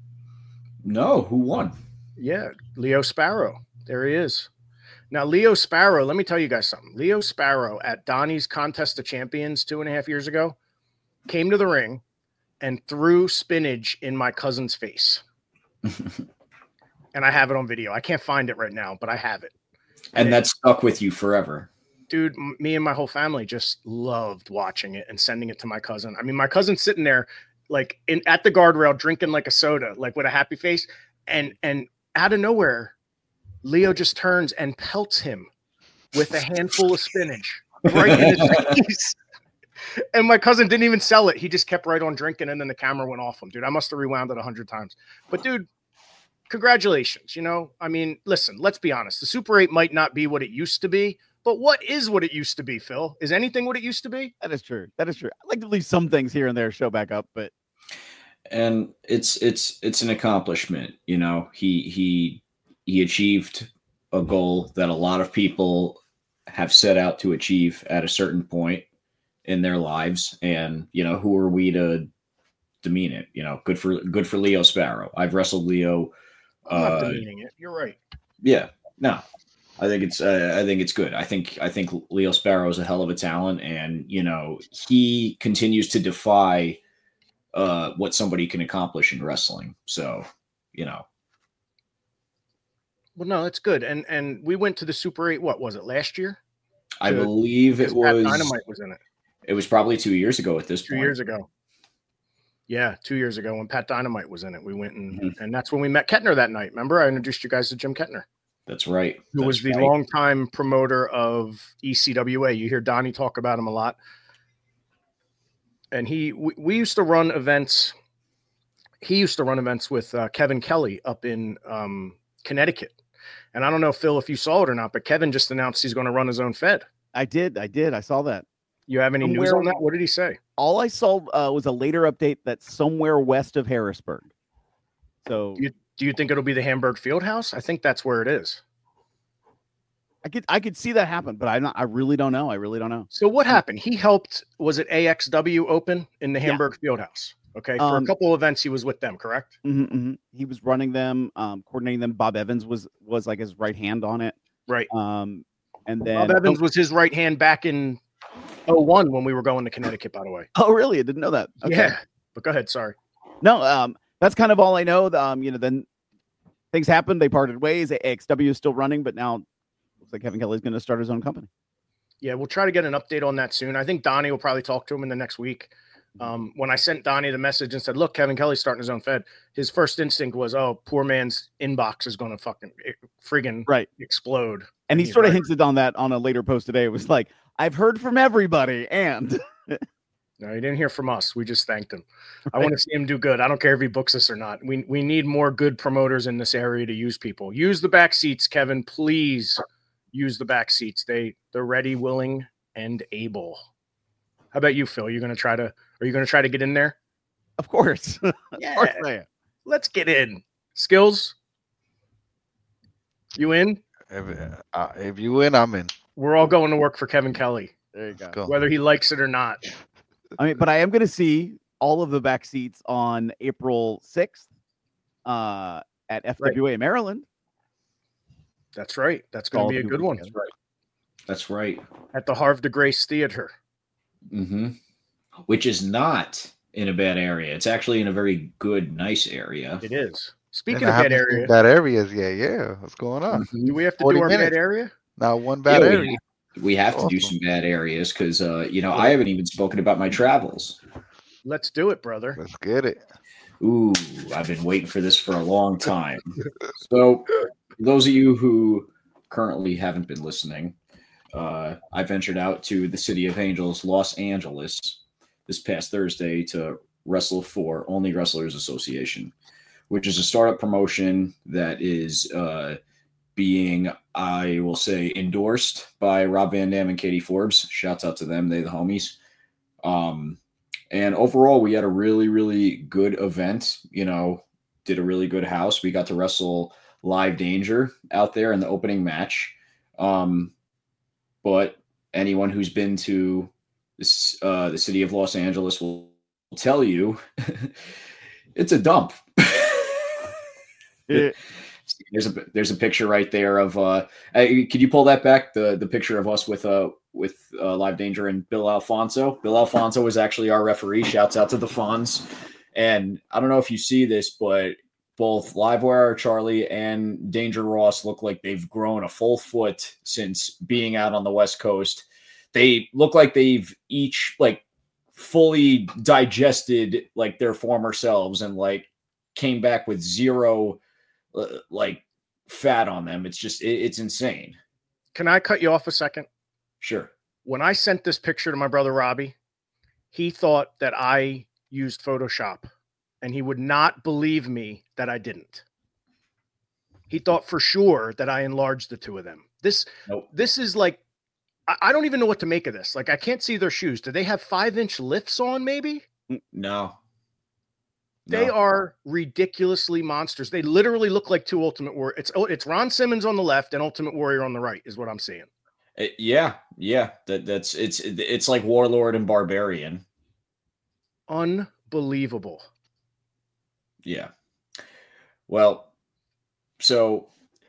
No. Who won? Yeah, Leo Sparrow. There he is. Now, Leo Sparrow, let me tell you guys something. Leo Sparrow at Donnie's Contest of Champions two and a half years ago came to the ring and threw spinach in my cousin's face. And I have it on video. I can't find it right now, but I have it. And, and that stuck with you forever. Dude, m- me and my whole family just loved watching it and sending it to my cousin. I mean, my cousin's sitting there like in at the guardrail drinking like a soda, like with a happy face. And and out of nowhere, Leo just turns and pelts him with a handful of spinach right in his face. And my cousin didn't even sell it. He just kept right on drinking, and then the camera went off him. Dude, I must have rewound it a hundred times. But dude, congratulations. You know, I mean, listen, let's be honest. The Super eight might not be what it used to be, but what is what it used to be, Phil? Is anything what it used to be? That is true. That is true. I like to leave some things here and there show back up, but and it's it's it's an accomplishment. You know, he he he achieved a goal that a lot of people have set out to achieve at a certain point in their lives. And, you know, who are we to demean it? You know, good for good for Leo Sparrow. I've wrestled Leo. I'm not uh, demeaning it. You're right. Yeah, no, I think it's uh, I think it's good. I think I think Leo Sparrow is a hell of a talent, and you know he continues to defy uh, what somebody can accomplish in wrestling. So, you know. Well, no, that's good. And and we went to the Super eight. What was it last year? I to, believe it was. Pat Dynamite was in it. It was probably two years ago at this two point. Two years ago. Yeah, two years ago when Pat Dynamite was in it, we went and mm-hmm. and that's when we met Kettner that night. Remember, I introduced you guys to Jim Kettner. That's right. Who that's was the right. longtime promoter of E C W A. You hear Donnie talk about him a lot. And he, we, we used to run events. He used to run events with uh, Kevin Kelly up in um, Connecticut. And I don't know, Phil, if you saw it or not, but Kevin just announced he's going to run his own Fed. I did. I did. I saw that. You have any news on that? What did he say? All I saw uh, was a later update that's somewhere west of Harrisburg. So do you, do you think it'll be the Hamburg Fieldhouse? I think that's where it is. I could I could see that happen, but I not I really don't know. I really don't know. So what happened? He helped, was it A X W Open in the Hamburg yeah. Fieldhouse? Okay, for um, a couple of events he was with them, correct? Mm-hmm, mm-hmm. He was running them, um, coordinating them. Bob Evans was was like his right hand on it. Right. Um, and then Bob Evans was his right hand back in oh one when we were going to Connecticut, by the way. Oh, really? I didn't know that. Okay. Yeah, but go ahead. Sorry. No, um, that's kind of all I know. Um, you know, then things happened. They parted ways. A X W is still running, but now looks like Kevin Kelly's going to start his own company. Yeah, we'll try to get an update on that soon. I think Donnie will probably talk to him in the next week. Um, when I sent Donnie the message and said, look, Kevin Kelly's starting his own Fed, his first instinct was, oh, poor man's inbox is going to fucking friggin' right. explode. And he He's sort of right. hinted on that on a later post today. It was like, I've heard from everybody. And no, he didn't hear from us. We just thanked him. I want to see him do good. I don't care if he books us or not. We we need more good promoters in this area to use people. Use the back seats, Kevin. Please use the back seats. They they're ready, willing, and able. How about you, Phil? You're gonna try to are you gonna try to get in there? Of course. Yeah. Of course I am. Let's get in. Skills. You in? If, uh, if you win, I'm in. We're all going to work for Kevin Kelly. There you go. Go. Whether he likes it or not. I mean, but I am going to see all of the back seats on April sixth uh, at F W A Right. Maryland. That's right. That's going All to be a the good one. weekend. That's right. At the Havre de Grace Theater. Mm-hmm. Which is not in a bad area. It's actually in a very good, nice area. It is. Speaking And I of bad haven't seen area, bad areas. Yeah, yeah. What's going on? Mhm. do we have to forty do our minutes. bad area? Not one bad Yeah, we area. We have to do Awesome. some bad areas because, uh, you know, I haven't even spoken about my travels. Let's do it, brother. Let's get it. Ooh, I've been waiting for this for a long time. So, those of you who currently haven't been listening, uh, I ventured out to the City of Angels, Los Angeles, this past Thursday to wrestle for Only Wrestlers Association, which is a startup promotion that is uh, being, I will say, endorsed by Rob Van Dam and Katie Forbes. Shouts out to them. They the homies. Um, and overall, we had a really, really good event. You know, did a really good house. We got to wrestle Live Danger out there in the opening match. Um, but anyone who's been to this, uh, the city of Los Angeles will tell you it's a dump. Yeah. There's a there's a picture right there of uh hey, could you pull that back, the the picture of us with uh with uh, Live Danger and Bill Alfonso. Bill Alfonso was actually our referee. Shouts out to the Fonz. And I don't know if you see this, but both Livewire Charlie and Danger Ross look like they've grown a full foot since being out on the West Coast. They look like they've each like fully digested like their former selves and like came back with zero uh, like fat on them. It's just it, it's insane. Can I cut you off a second? Sure. When I sent this picture to my brother Robbie, he thought that I used Photoshop, and he would not believe me that I didn't. He thought for sure that I enlarged the two of them. This Nope. this is like I, I don't even know what to make of this. Like I can't see their shoes. Do they have five inch lifts on? Maybe No. they No. are ridiculously monsters. They literally look like two Ultimate Warrior. It's oh, it's Ron Simmons on the left and Ultimate Warrior on the right is what I'm seeing. It- yeah, yeah. That that's it's it's like Warlord and Barbarian. Unbelievable. Yeah. Well, so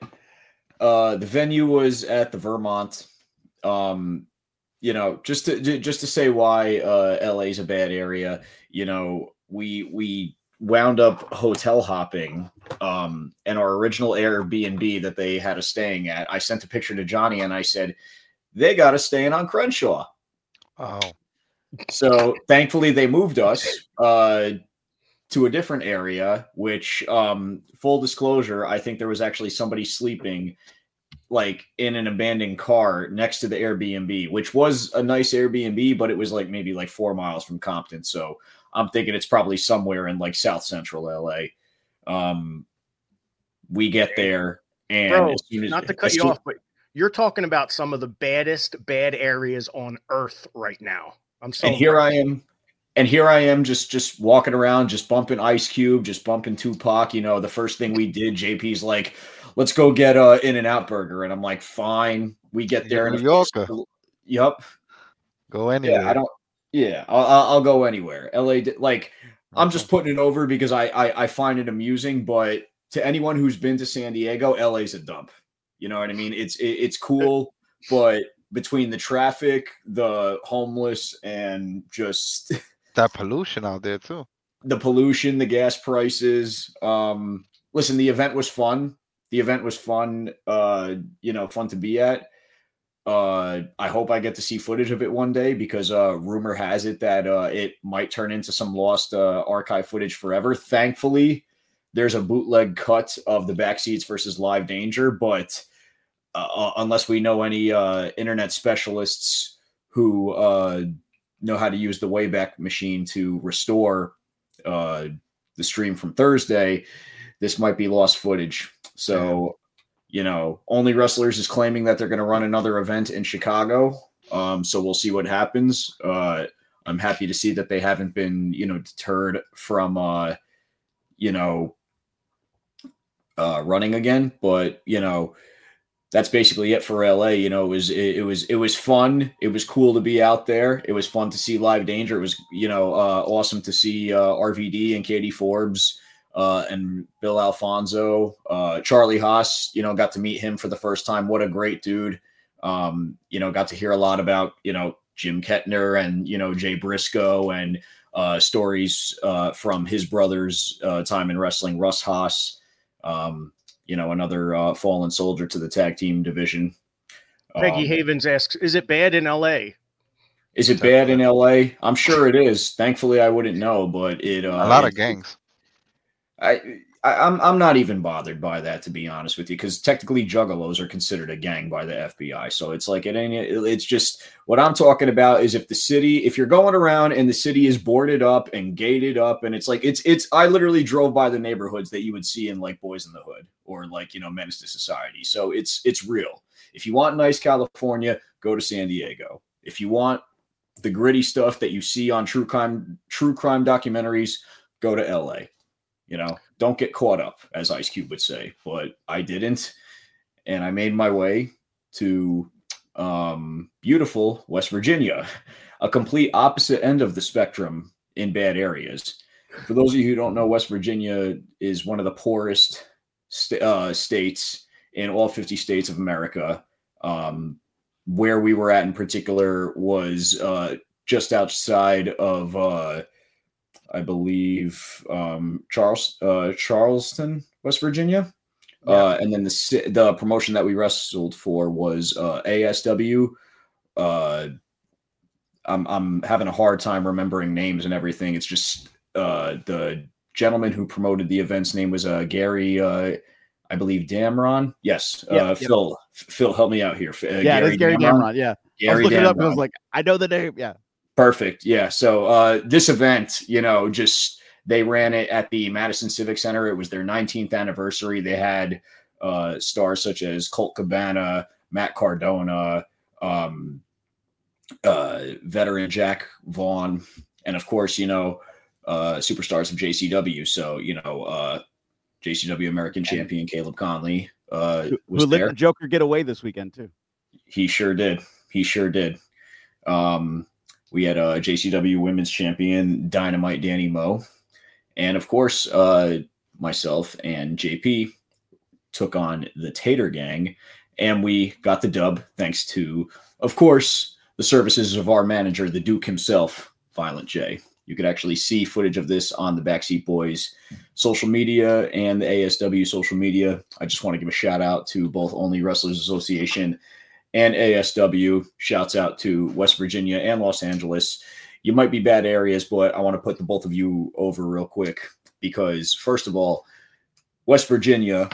uh the venue was at the Vermont. Um, you know, just to ju- just to say why uh L A is a bad area, you know, we we wound up hotel hopping um and our original Airbnb that they had us staying at. I sent a picture to Johnny and I said, they got us staying on Crenshaw. Oh, So thankfully they moved us uh, to a different area, which um, full disclosure, I think there was actually somebody sleeping like in an abandoned car next to the Airbnb, which was a nice Airbnb, but it was like maybe like four miles from Compton. So I'm thinking it's probably somewhere in like South Central L A. Um, we get there and Bro, as soon as, not to cut as you soon- off, but you're talking about some of the baddest bad areas on earth right now. I'm so and here I am, and here I am, just just walking around, just bumping Ice Cube, just bumping Tupac. You know, the first thing we did, J P's like, "Let's go get a In-N-Out burger," and I'm like, "Fine." We get there, New and Yorker. Yep. go anywhere. Yeah, I don't. Yeah, I'll, I'll I'll go anywhere. L A, di- like, I'm just putting it over because I, I I find it amusing. But to anyone who's been to San Diego, L A's a dump. You know what I mean? It's it, it's cool, but between the traffic, the homeless, and just that pollution out there too. the pollution, the gas prices. Um, listen, the event was fun. The event was fun. Uh, you know, fun to be at. Uh, I hope I get to see footage of it one day because uh, rumor has it that uh, it might turn into some lost uh, archive footage forever. Thankfully, there's a bootleg cut of the Backseats versus Live Danger, but uh, unless we know any uh, internet specialists who uh, know how to use the Wayback Machine to restore uh, the stream from Thursday, this might be lost footage. So. You know, Only Wrestlers is claiming that they're going to run another event in Chicago. Um, so we'll see what happens. Uh, I'm happy to see that they haven't been, you know, deterred from, uh, you know, uh, running again. But, you know, that's basically it for L A. You know, it was, it, it was, it was fun. It was cool to be out there. It was fun to see Live Danger. It was, you know, uh, awesome to see uh, R V D and Katie Forbes. Uh, and Bill Alfonso, uh, Charlie Haas, you know, got to meet him for the first time. What a great dude. Um, you know, got to hear a lot about, you know, Jim Kettner and, you know, Jay Briscoe and uh, stories uh, from his brother's uh, time in wrestling, Russ Haas, um, you know, another uh, fallen soldier to the tag team division. Peggy Um, Havens asks, is it bad in L A? Is it bad in L A? I'm sure it is. Thankfully, I wouldn't know, but it uh, A lot it, of gangs. I, I I'm I'm not even bothered by that, to be honest with you, because technically juggalos are considered a gang by the F B I. So it's like it ain't. It's just what I'm talking about is if the city, if you're going around and the city is boarded up and gated up, and it's like it's it's. I literally drove by the neighborhoods that you would see in like Boys in the Hood or like you know Menace to Society. So it's it's real. If you want nice California, go to San Diego. If you want the gritty stuff that you see on true crime true crime documentaries, go to L A. You know, don't get caught up, as Ice Cube would say, but I didn't. And I made my way to um, beautiful West Virginia, a complete opposite end of the spectrum in bad areas. For those of you who don't know, West Virginia is one of the poorest st- uh, states in all fifty states of America. Um, where we were at in particular was uh, just outside of uh, I believe um, Charles uh, Charleston, West Virginia, yeah. uh, and then the the promotion that we wrestled for was uh, A S W. Uh, I'm I'm having a hard time remembering names and everything. It's just uh, the gentleman who promoted the event's name was uh, Gary, uh, I believe Damron. Yes, Yep, uh, yep. Phil. Phil, help me out here. Uh, yeah, it is Gary Damron. Yeah, Gary I was looking it up and I Damron. was like, I know the name. Yeah. Perfect. Yeah. So uh, this event, you know, just they ran it at the Madison Civic Center. It was their nineteenth anniversary. They had uh, stars such as Colt Cabana, Matt Cardona, um, uh, veteran Jack Vaughn, and of course, you know, uh, superstars of J C W. So, you know, uh, J C W American champion Caleb Conley uh, Who, was who let there. the Joker get away this weekend too? He sure did. He sure did. Um, we had a J C W Women's Champion Dynamite Danny Moe, and of course, uh, myself and J P took on the Tater Gang, and we got the dub thanks to, of course, the services of our manager, the Duke himself, Violent J. You could actually see footage of this on the Backseat Boys social media and the A S W social media. I just want to give a shout out to both Only Wrestlers Association and A S W. Shouts out to West Virginia and Los Angeles. You might be bad areas, but I want to put the both of you over real quick because, first of all, West Virginia,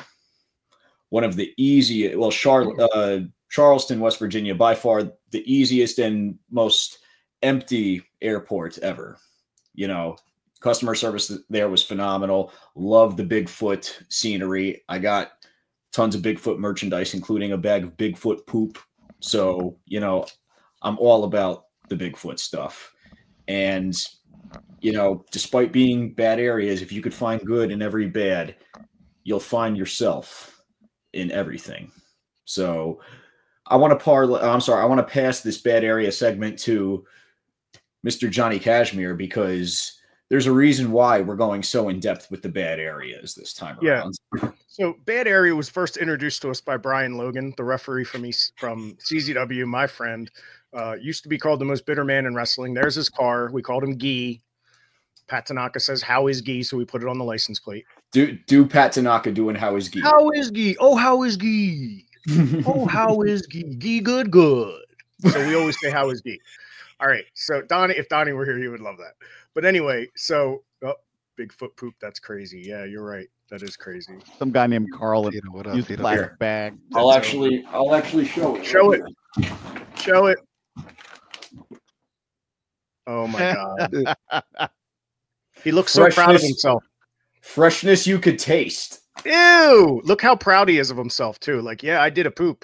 one of the easiest, well, Char- uh, Charleston, West Virginia, by far the easiest and most empty airport ever. You know, customer service there was phenomenal. Love the Bigfoot scenery. I got tons of Bigfoot merchandise, including a bag of Bigfoot poop. So, you know, I'm all about the Bigfoot stuff. And, you know, despite being bad areas, if you could find good in every bad, you'll find yourself in everything. So I want to parlay, I'm sorry, I want to pass this bad area segment to Mister Johnny Cashmere because there's a reason why we're going so in depth with the bad areas this time around. Yeah. So bad area was first introduced to us by Brian Logan, the referee from East, from C Z W, my friend. Uh, used to be called the most bitter man in wrestling. There's his car. We called him Gee. Pat Tanaka says, "How is Gee?" So we put it on the license plate. Do do Pat Tanaka doing how is Gee? How is Gee? Oh, how is Gee? Oh, how is Gee? Gee, good, good. So we always say, "How is Gee?" All right. So Donnie, if Donnie were here, he would love that. But anyway, so oh, Bigfoot poop. That's crazy. Yeah, you're right. That is crazy. Some guy named Carl Tito, what up, used a Tito? plastic Here. bag. I'll That's actually I'll actually show it. Show it. Show it. Oh my god. He looks so proud of Freshness. himself. Freshness you could taste. Ew! Look how proud he is of himself too. Like, yeah, I did a poop.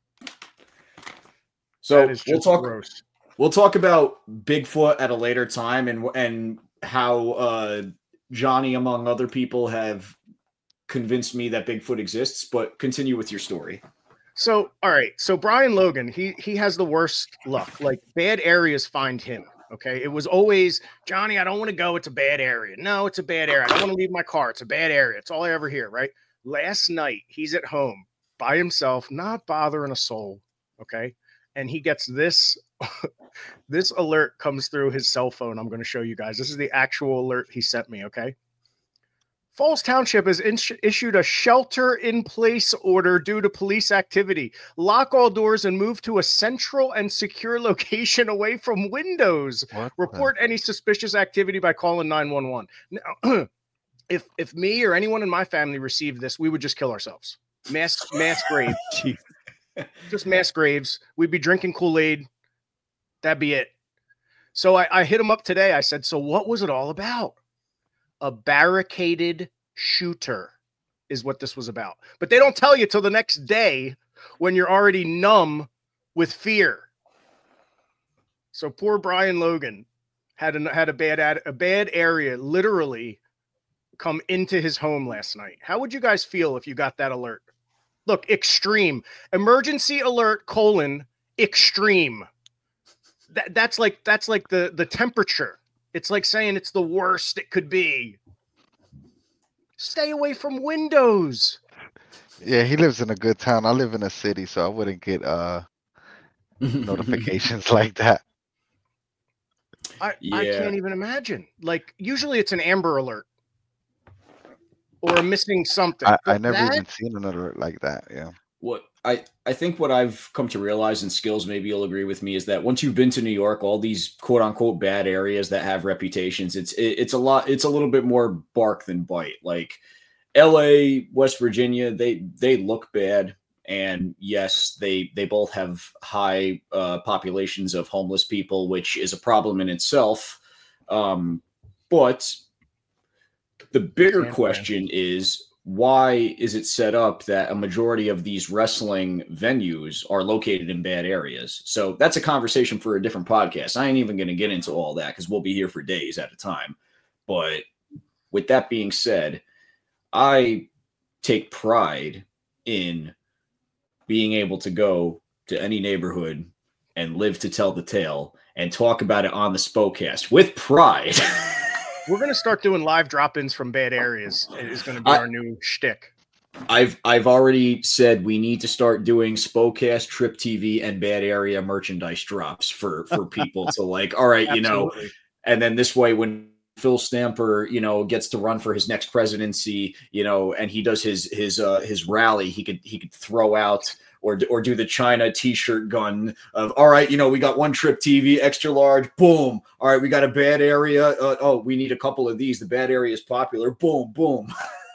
So That is we'll just talk. gross. We'll talk about Bigfoot at a later time and and how uh, Johnny, among other people, have convinced me that Bigfoot exists. But continue with your story. So, all right. So Brian Logan, he he has the worst luck. Like bad areas find him. Okay. It was always, Johnny, I don't want to go. It's a bad area. No, it's a bad area. I don't want to leave my car. It's a bad area. It's all I ever hear. Right. Last night, he's at home by himself, not bothering a soul. Okay. And he gets this, this alert comes through his cell phone. I'm going to show you guys. This is the actual alert he sent me. Okay. Falls Township has in- issued a shelter-in-place order due to police activity. Lock all doors and move to a central and secure location away from windows. What Report any suspicious activity by calling nine one one. Now, if if me or anyone in my family received this, we would just kill ourselves. Mass mass grave. Just mass graves. We'd be drinking Kool-Aid. That'd be it. So I, I hit him up today. I said, so what was it all about? A barricaded shooter is what this was about. But they don't tell you till the next day when you're already numb with fear. So poor Brian Logan had a, had a bad ad, a bad area literally come into his home last night. How would you guys feel if you got that alert? Look, extreme. Emergency alert, colon, extreme. That, that's like that's like the, the temperature. It's like saying it's the worst it could be. Stay away from windows. Yeah, he lives in a good town. I live in a city, so I wouldn't get uh notifications like that. I, Yeah. I can't even imagine. Like, usually it's an Amber Alert or a missing something. I, I But never that- even seen an alert like that. Yeah. What I, I think what I've come to realize, and Skills maybe you'll agree with me, is that once you've been to New York, all these quote unquote bad areas that have reputations, it's it, it's a lot, it's a little bit more bark than bite. Like L A, West Virginia, they they look bad, and yes, they they both have high uh, populations of homeless people, which is a problem in itself. Um, but the bigger Can't question is, why is it set up that a majority of these wrestling venues are located in bad areas? So that's a conversation for a different podcast. I ain't even going to get into all that because we'll be here for days at a time. But with that being said, I take pride in being able to go to any neighborhood and live to tell the tale and talk about it on the Spokecast with pride. We're going to start doing live drop-ins from bad areas. It is going to be I- our new shtick. I've I've already said we need to start doing Spokecast, Trip T V, and bad area merchandise drops for for people to like. All right, you know, Absolutely. and then this way when Phil Stamper, you know, gets to run for his next presidency, you know, and he does his his uh, his rally, he could he could throw out or or do the China T-shirt gun of, all right, you know, we got one Trip T V extra large, boom. All right, we got a bad area. Uh, oh, we need a couple of these. The bad area is popular. Boom, boom.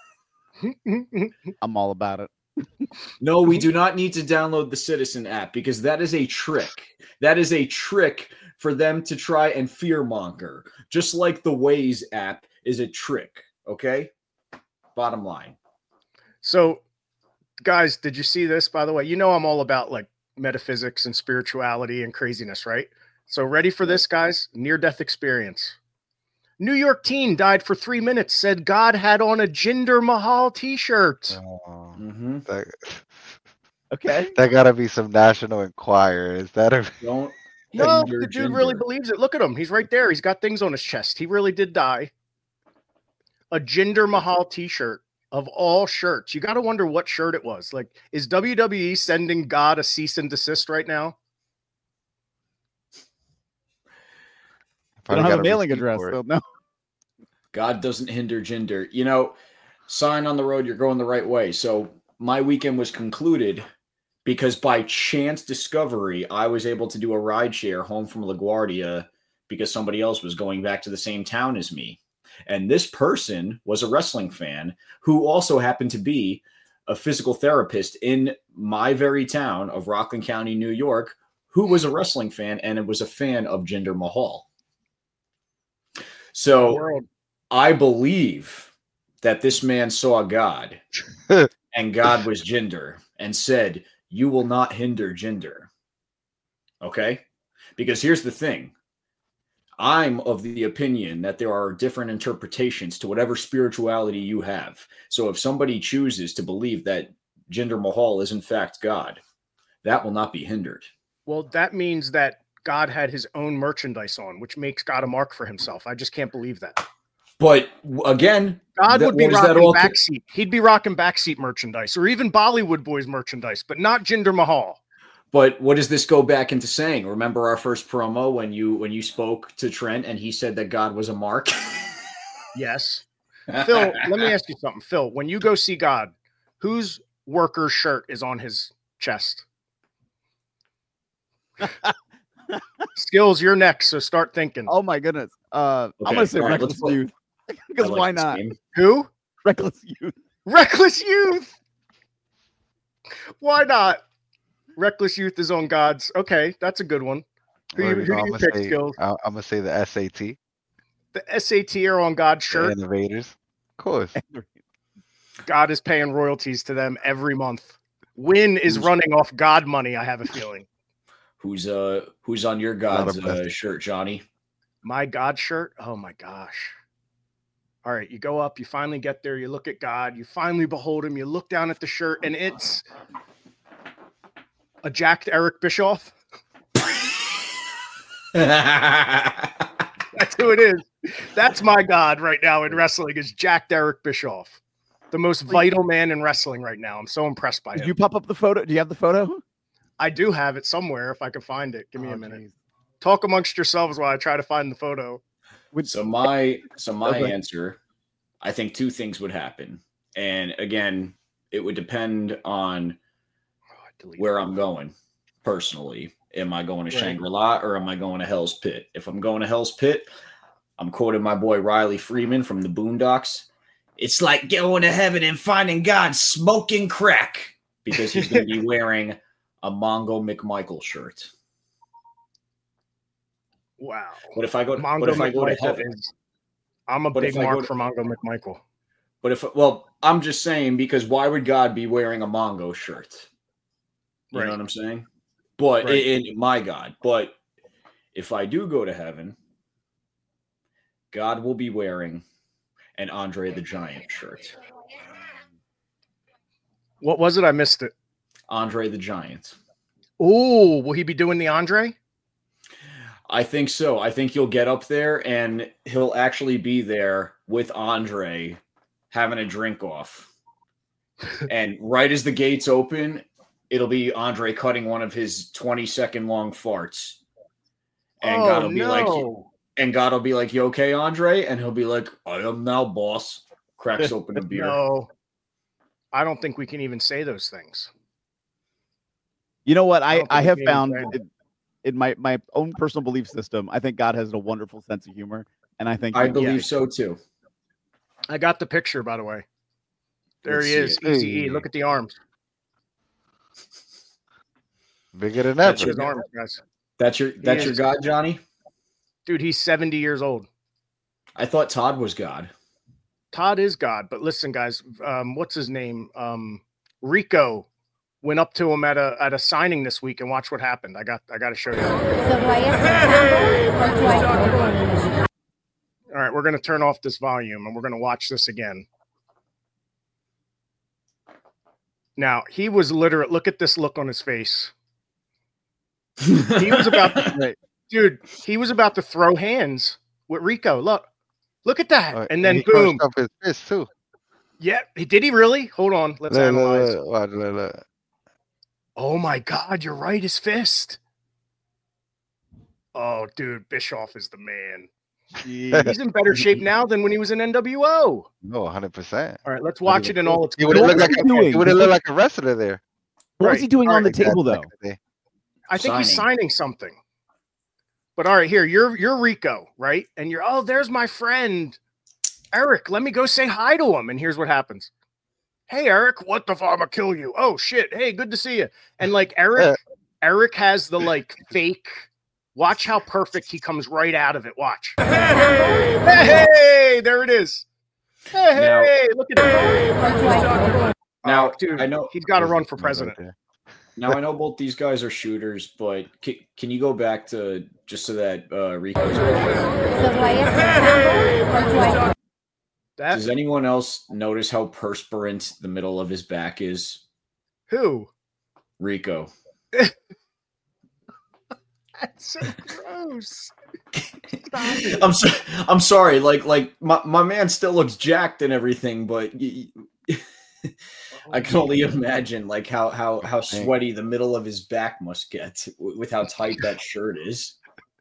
I'm all about it. No, we do not need to download the Citizen app because that is a trick. That is a trick for them to try and fearmonger, just like the Waze app is a trick. Okay. Bottom line. So, guys, did you see this, by the way? You know I'm all about like metaphysics and spirituality and craziness, right? So ready for this, guys? Near-death experience. New York teen died for three minutes, said God had on a Jinder Mahal t-shirt. Oh, Mm-hmm. that, Okay. that gotta be some National Enquirer. Is that a Don't. No, hinder the dude really Jinder. believes it. Look at him. He's right there. He's got things on his chest. He really did die. A Jinder Mahal t-shirt of all shirts. You got to wonder what shirt it was. Like, is W W E sending God a cease and desist right now? I don't Probably have got a mailing receipt address. for it. So no. God doesn't hinder gender. You know, sign on the road, you're going the right way. So my weekend was concluded because by chance discovery, I was able to do a ride share home from LaGuardia because somebody else was going back to the same town as me. And this person was a wrestling fan who also happened to be a physical therapist in my very town of Rockland County, New York, who was a wrestling fan and was a fan of Jinder Mahal. So I believe that this man saw God and God was Jinder and said, you will not hinder Jinder. Okay? Because here's the thing. I'm of the opinion that there are different interpretations to whatever spirituality you have. So if somebody chooses to believe that Jinder Mahal is in fact God, that will not be hindered. Well, that means that God had his own merchandise on, which makes God a mark for himself. I just can't believe that. But again, God that, would be what does that rocking all backseat. He'd be rocking backseat merchandise or even Bollywood Boys merchandise, but not Jinder Mahal. But what does this go back into saying? Remember our first promo when you when you spoke to Trent and he said that God was a mark? Yes. Phil, let me ask you something. Phil, when you go see God, whose worker's shirt is on his chest? Skills, you're next, so start thinking. Oh my goodness. Uh, Okay, I'm gonna say all right, Reckless let's- Youth. Because I like why this not? game. Who? Reckless Youth. Reckless Youth. Why not? Reckless Youth is on God's. Okay, that's a good one. Who, you, who do I'm you gonna pick, say, Skills? I'm gonna say the S A T, The S A T are on God's the shirt. Innovators. Of course. God is paying royalties to them every month. Win is Who's- running off God money, I have a feeling. Who's uh who's on your lot God's of uh, blessings. shirt, Johnny? My God shirt? Oh my gosh. All right, you go up, you finally get there, you look at God, you finally behold him, you look down at the shirt, and it's a jacked Eric Bischoff. That's who it is. That's my God right now in wrestling is jacked Eric Bischoff. The most vital man in wrestling right now. I'm so impressed by Did him. you pop up the photo? Do you have the photo? I do have it somewhere if I can find it. Give me Oh, a minute. geez. Talk amongst yourselves while I try to find the photo. So my so my Okay. answer, I think two things would happen. And again, it would depend on Oh, I deleted where it. I'm going personally. Am I going to Right. Shangri-La or am I going to Hell's Pit? If I'm going to Hell's Pit, I'm quoting my boy Riley Freeman from the Boondocks. It's like going to heaven and finding God smoking crack because he's going to be wearing a Mongo McMichael shirt. Wow. But if I go, Mongo but if I go to McMichael heaven, is. I'm a But big if I go mark to- for Mongo McMichael. but if well, I'm just saying because why would God be wearing a Mongo shirt? You Right. know what I'm saying? But Right. in, in my God, but if I do go to heaven, God will be wearing an Andre the Giant shirt. What was it? I missed it. Andre the Giant. Oh, will he be doing the Andre? I think so. I think you'll get up there and he'll actually be there with Andre having a drink off. And right as the gates open, it'll be Andre cutting one of his twenty second long farts. And oh, God will be like, no. and God will be like, you okay, Andre? And he'll be like, I am now, boss. Cracks open a beer. No. I don't think we can even say those things. You know what? I I, don't think I we have can even found say it. in, in my, my own personal belief system, I think God has a wonderful sense of humor. And I think I he- believe so too. I got the picture, by the way. There Let's he see is. it. Easy E. Hey. Look at the arms. Bigger than That's ever. His arms, guys. That's your that's your is. God, Johnny? Dude, he's seventy years old. I thought Todd was God. Todd is God, but listen, guys, um, what's his name? Um, Rico went up to him at a at a signing this week and watch what happened. I got I got to show you. So do I escucharlo or do I... All right, we're gonna turn off this volume and we're gonna watch this again. Now he was literate. Look at this look on his face. He was about to, Right. dude. He was about to throw hands with Rico. Look, look at that, Uh, and then he boom. crushed up his fist too. Yeah, did he really? Hold on, let's Look, analyze. look, look, watch, look, look. Oh my God, you're right. His fist. Oh, dude, Bischoff is the man. He's in better shape now than when he was in N W O. No, one hundred percent. All right, let's watch it in all its He would have What looked was like he a, doing? he would have looked like a wrestler there. What was Right. he doing All on the right, table though? I think he's Signing. signing something. But all right, here, you're you're Rico, right? And you're, oh, there's my friend Eric. Let me go say hi to him. And here's what happens. Hey, Eric, what the fuck? I'm gonna kill you. Oh shit. Hey, good to see you. And like Eric, Eric has the like fake. Watch how perfect he comes right out of it. Watch. Hey, hey, there it is. Hey, Now- hey, look at that. Now, Oh, dude, I know he's got to run for president. Now I know both these guys are shooters, but can, can you go back to just so that uh, Rico's? That Does anyone else notice how perspirant the middle of his back is? who? Rico. That's so gross. Stop it. I'm so, I'm sorry. Like like my, my man still looks jacked and everything, but y- y- I can only imagine like how how how sweaty the middle of his back must get w- with how tight that shirt is.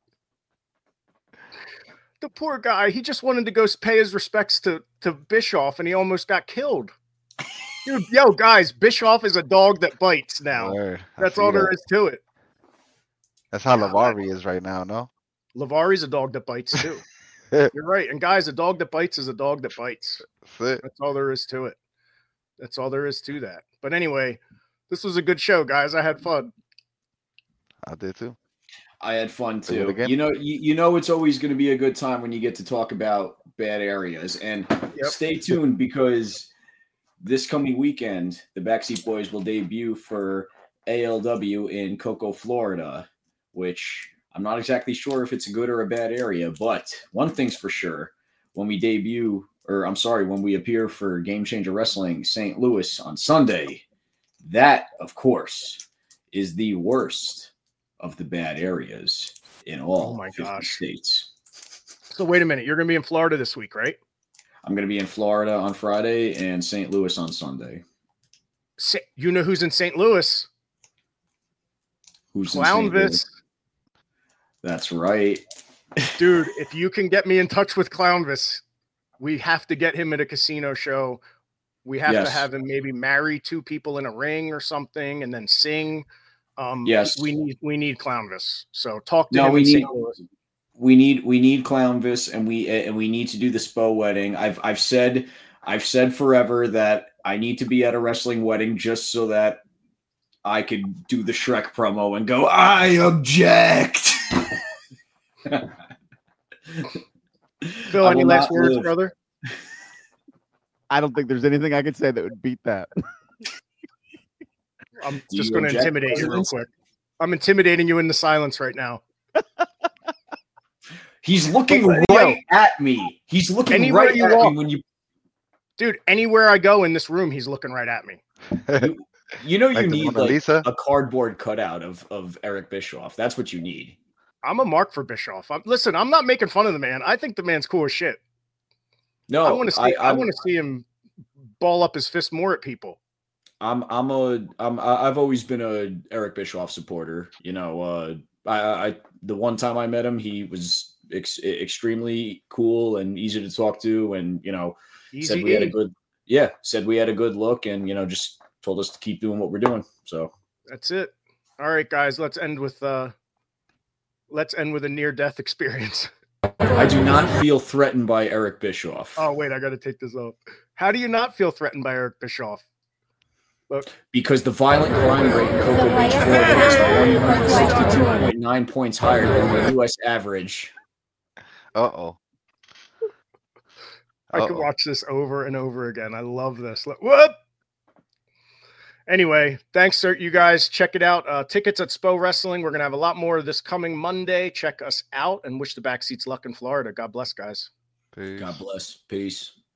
The poor guy, he just wanted to go pay his respects to, to Bischoff and he almost got killed. Dude, yo, guys, Bischoff is a dog that bites now. Word. I That's see all there that. is to it. That's how Lavari is right now, no? Lavari's a dog that bites too. You're right. And guys, a dog that bites is a dog that bites. That's it. That's all there is to it. That's all there is to that. But anyway, this was a good show, guys. I had fun. I did too. I had fun Do it too. again? You know, you, you know, it's always going to be a good time when you get to talk about bad areas. And Yep. stay tuned because this coming weekend, the Backseat Boys will debut for A L W in Cocoa, Florida, which I'm not exactly sure if it's a good or a bad area. But one thing's for sure: when we debut, or I'm sorry, when we appear for Game Changer Wrestling Saint Louis on Sunday, that, of course, is the worst of the bad areas in all Oh my fifty gosh. states. So wait a minute. You're going to be in Florida this week, right? I'm going to be in Florida on Friday and Saint Louis on Sunday. Sa- You know who's in Saint Louis? Who's in Saint Louis? Clownvis. That's right. Dude, if you can get me in touch with Clownvis, we have to get him at a casino show. We have to Yes. have him maybe marry two people in a ring or something and then sing. Um, Yes. we need we need Clownvis. So talk to No, him we in need Saint Louis. we need we need Clownvis and we and we need to do the Spo wedding. I've I've said I've said forever that I need to be at a wrestling wedding just so that I could do the Shrek promo and go, I object. Phil, I any will last not words, live. brother? I don't think there's anything I could say that would beat that. I'm Do just you going to object, intimidate you real President? quick. I'm intimidating you into silence right now. He's looking Yo. right at me. He's looking Anywhere right you at walk. me when you Dude, anywhere I go in this room, he's looking right at me. you know you Like the need Mona like Lisa? a cardboard cutout of of Eric Bischoff. That's what you need. I'm a mark for Bischoff. I'm, listen, I'm not making fun of the man. I think the man's cool as shit. No, I want to see. I, I'm- want to see him ball up his fist more at people. I'm I'm a I'm I- I've always been a Eric Bischoff supporter. You know, uh, I, I the one time I met him, he was ex- extremely cool and easy to talk to, and you know, said Easy we had a E. good yeah, said we had a good look, and you know, just told us to keep doing what we're doing. So That's it. All right, guys. Let's end with uh, let's end with a near death experience. I do not feel threatened by Eric Bischoff Oh wait, I got to take this off. How do you not feel threatened by Eric Bischoff? Look, because the violent crime rate in Cocoa Beach, Florida, is one hundred sixty-two point nine points higher than the U S average. Uh oh. I could watch this over and over again. I love this. Look, whoop. Anyway, thanks, sir. You guys check it out. Uh, tickets at Spo Wrestling. We're gonna have a lot more this coming Monday. Check us out and wish the Backseats luck in Florida. God bless, guys. Peace. God bless. Peace.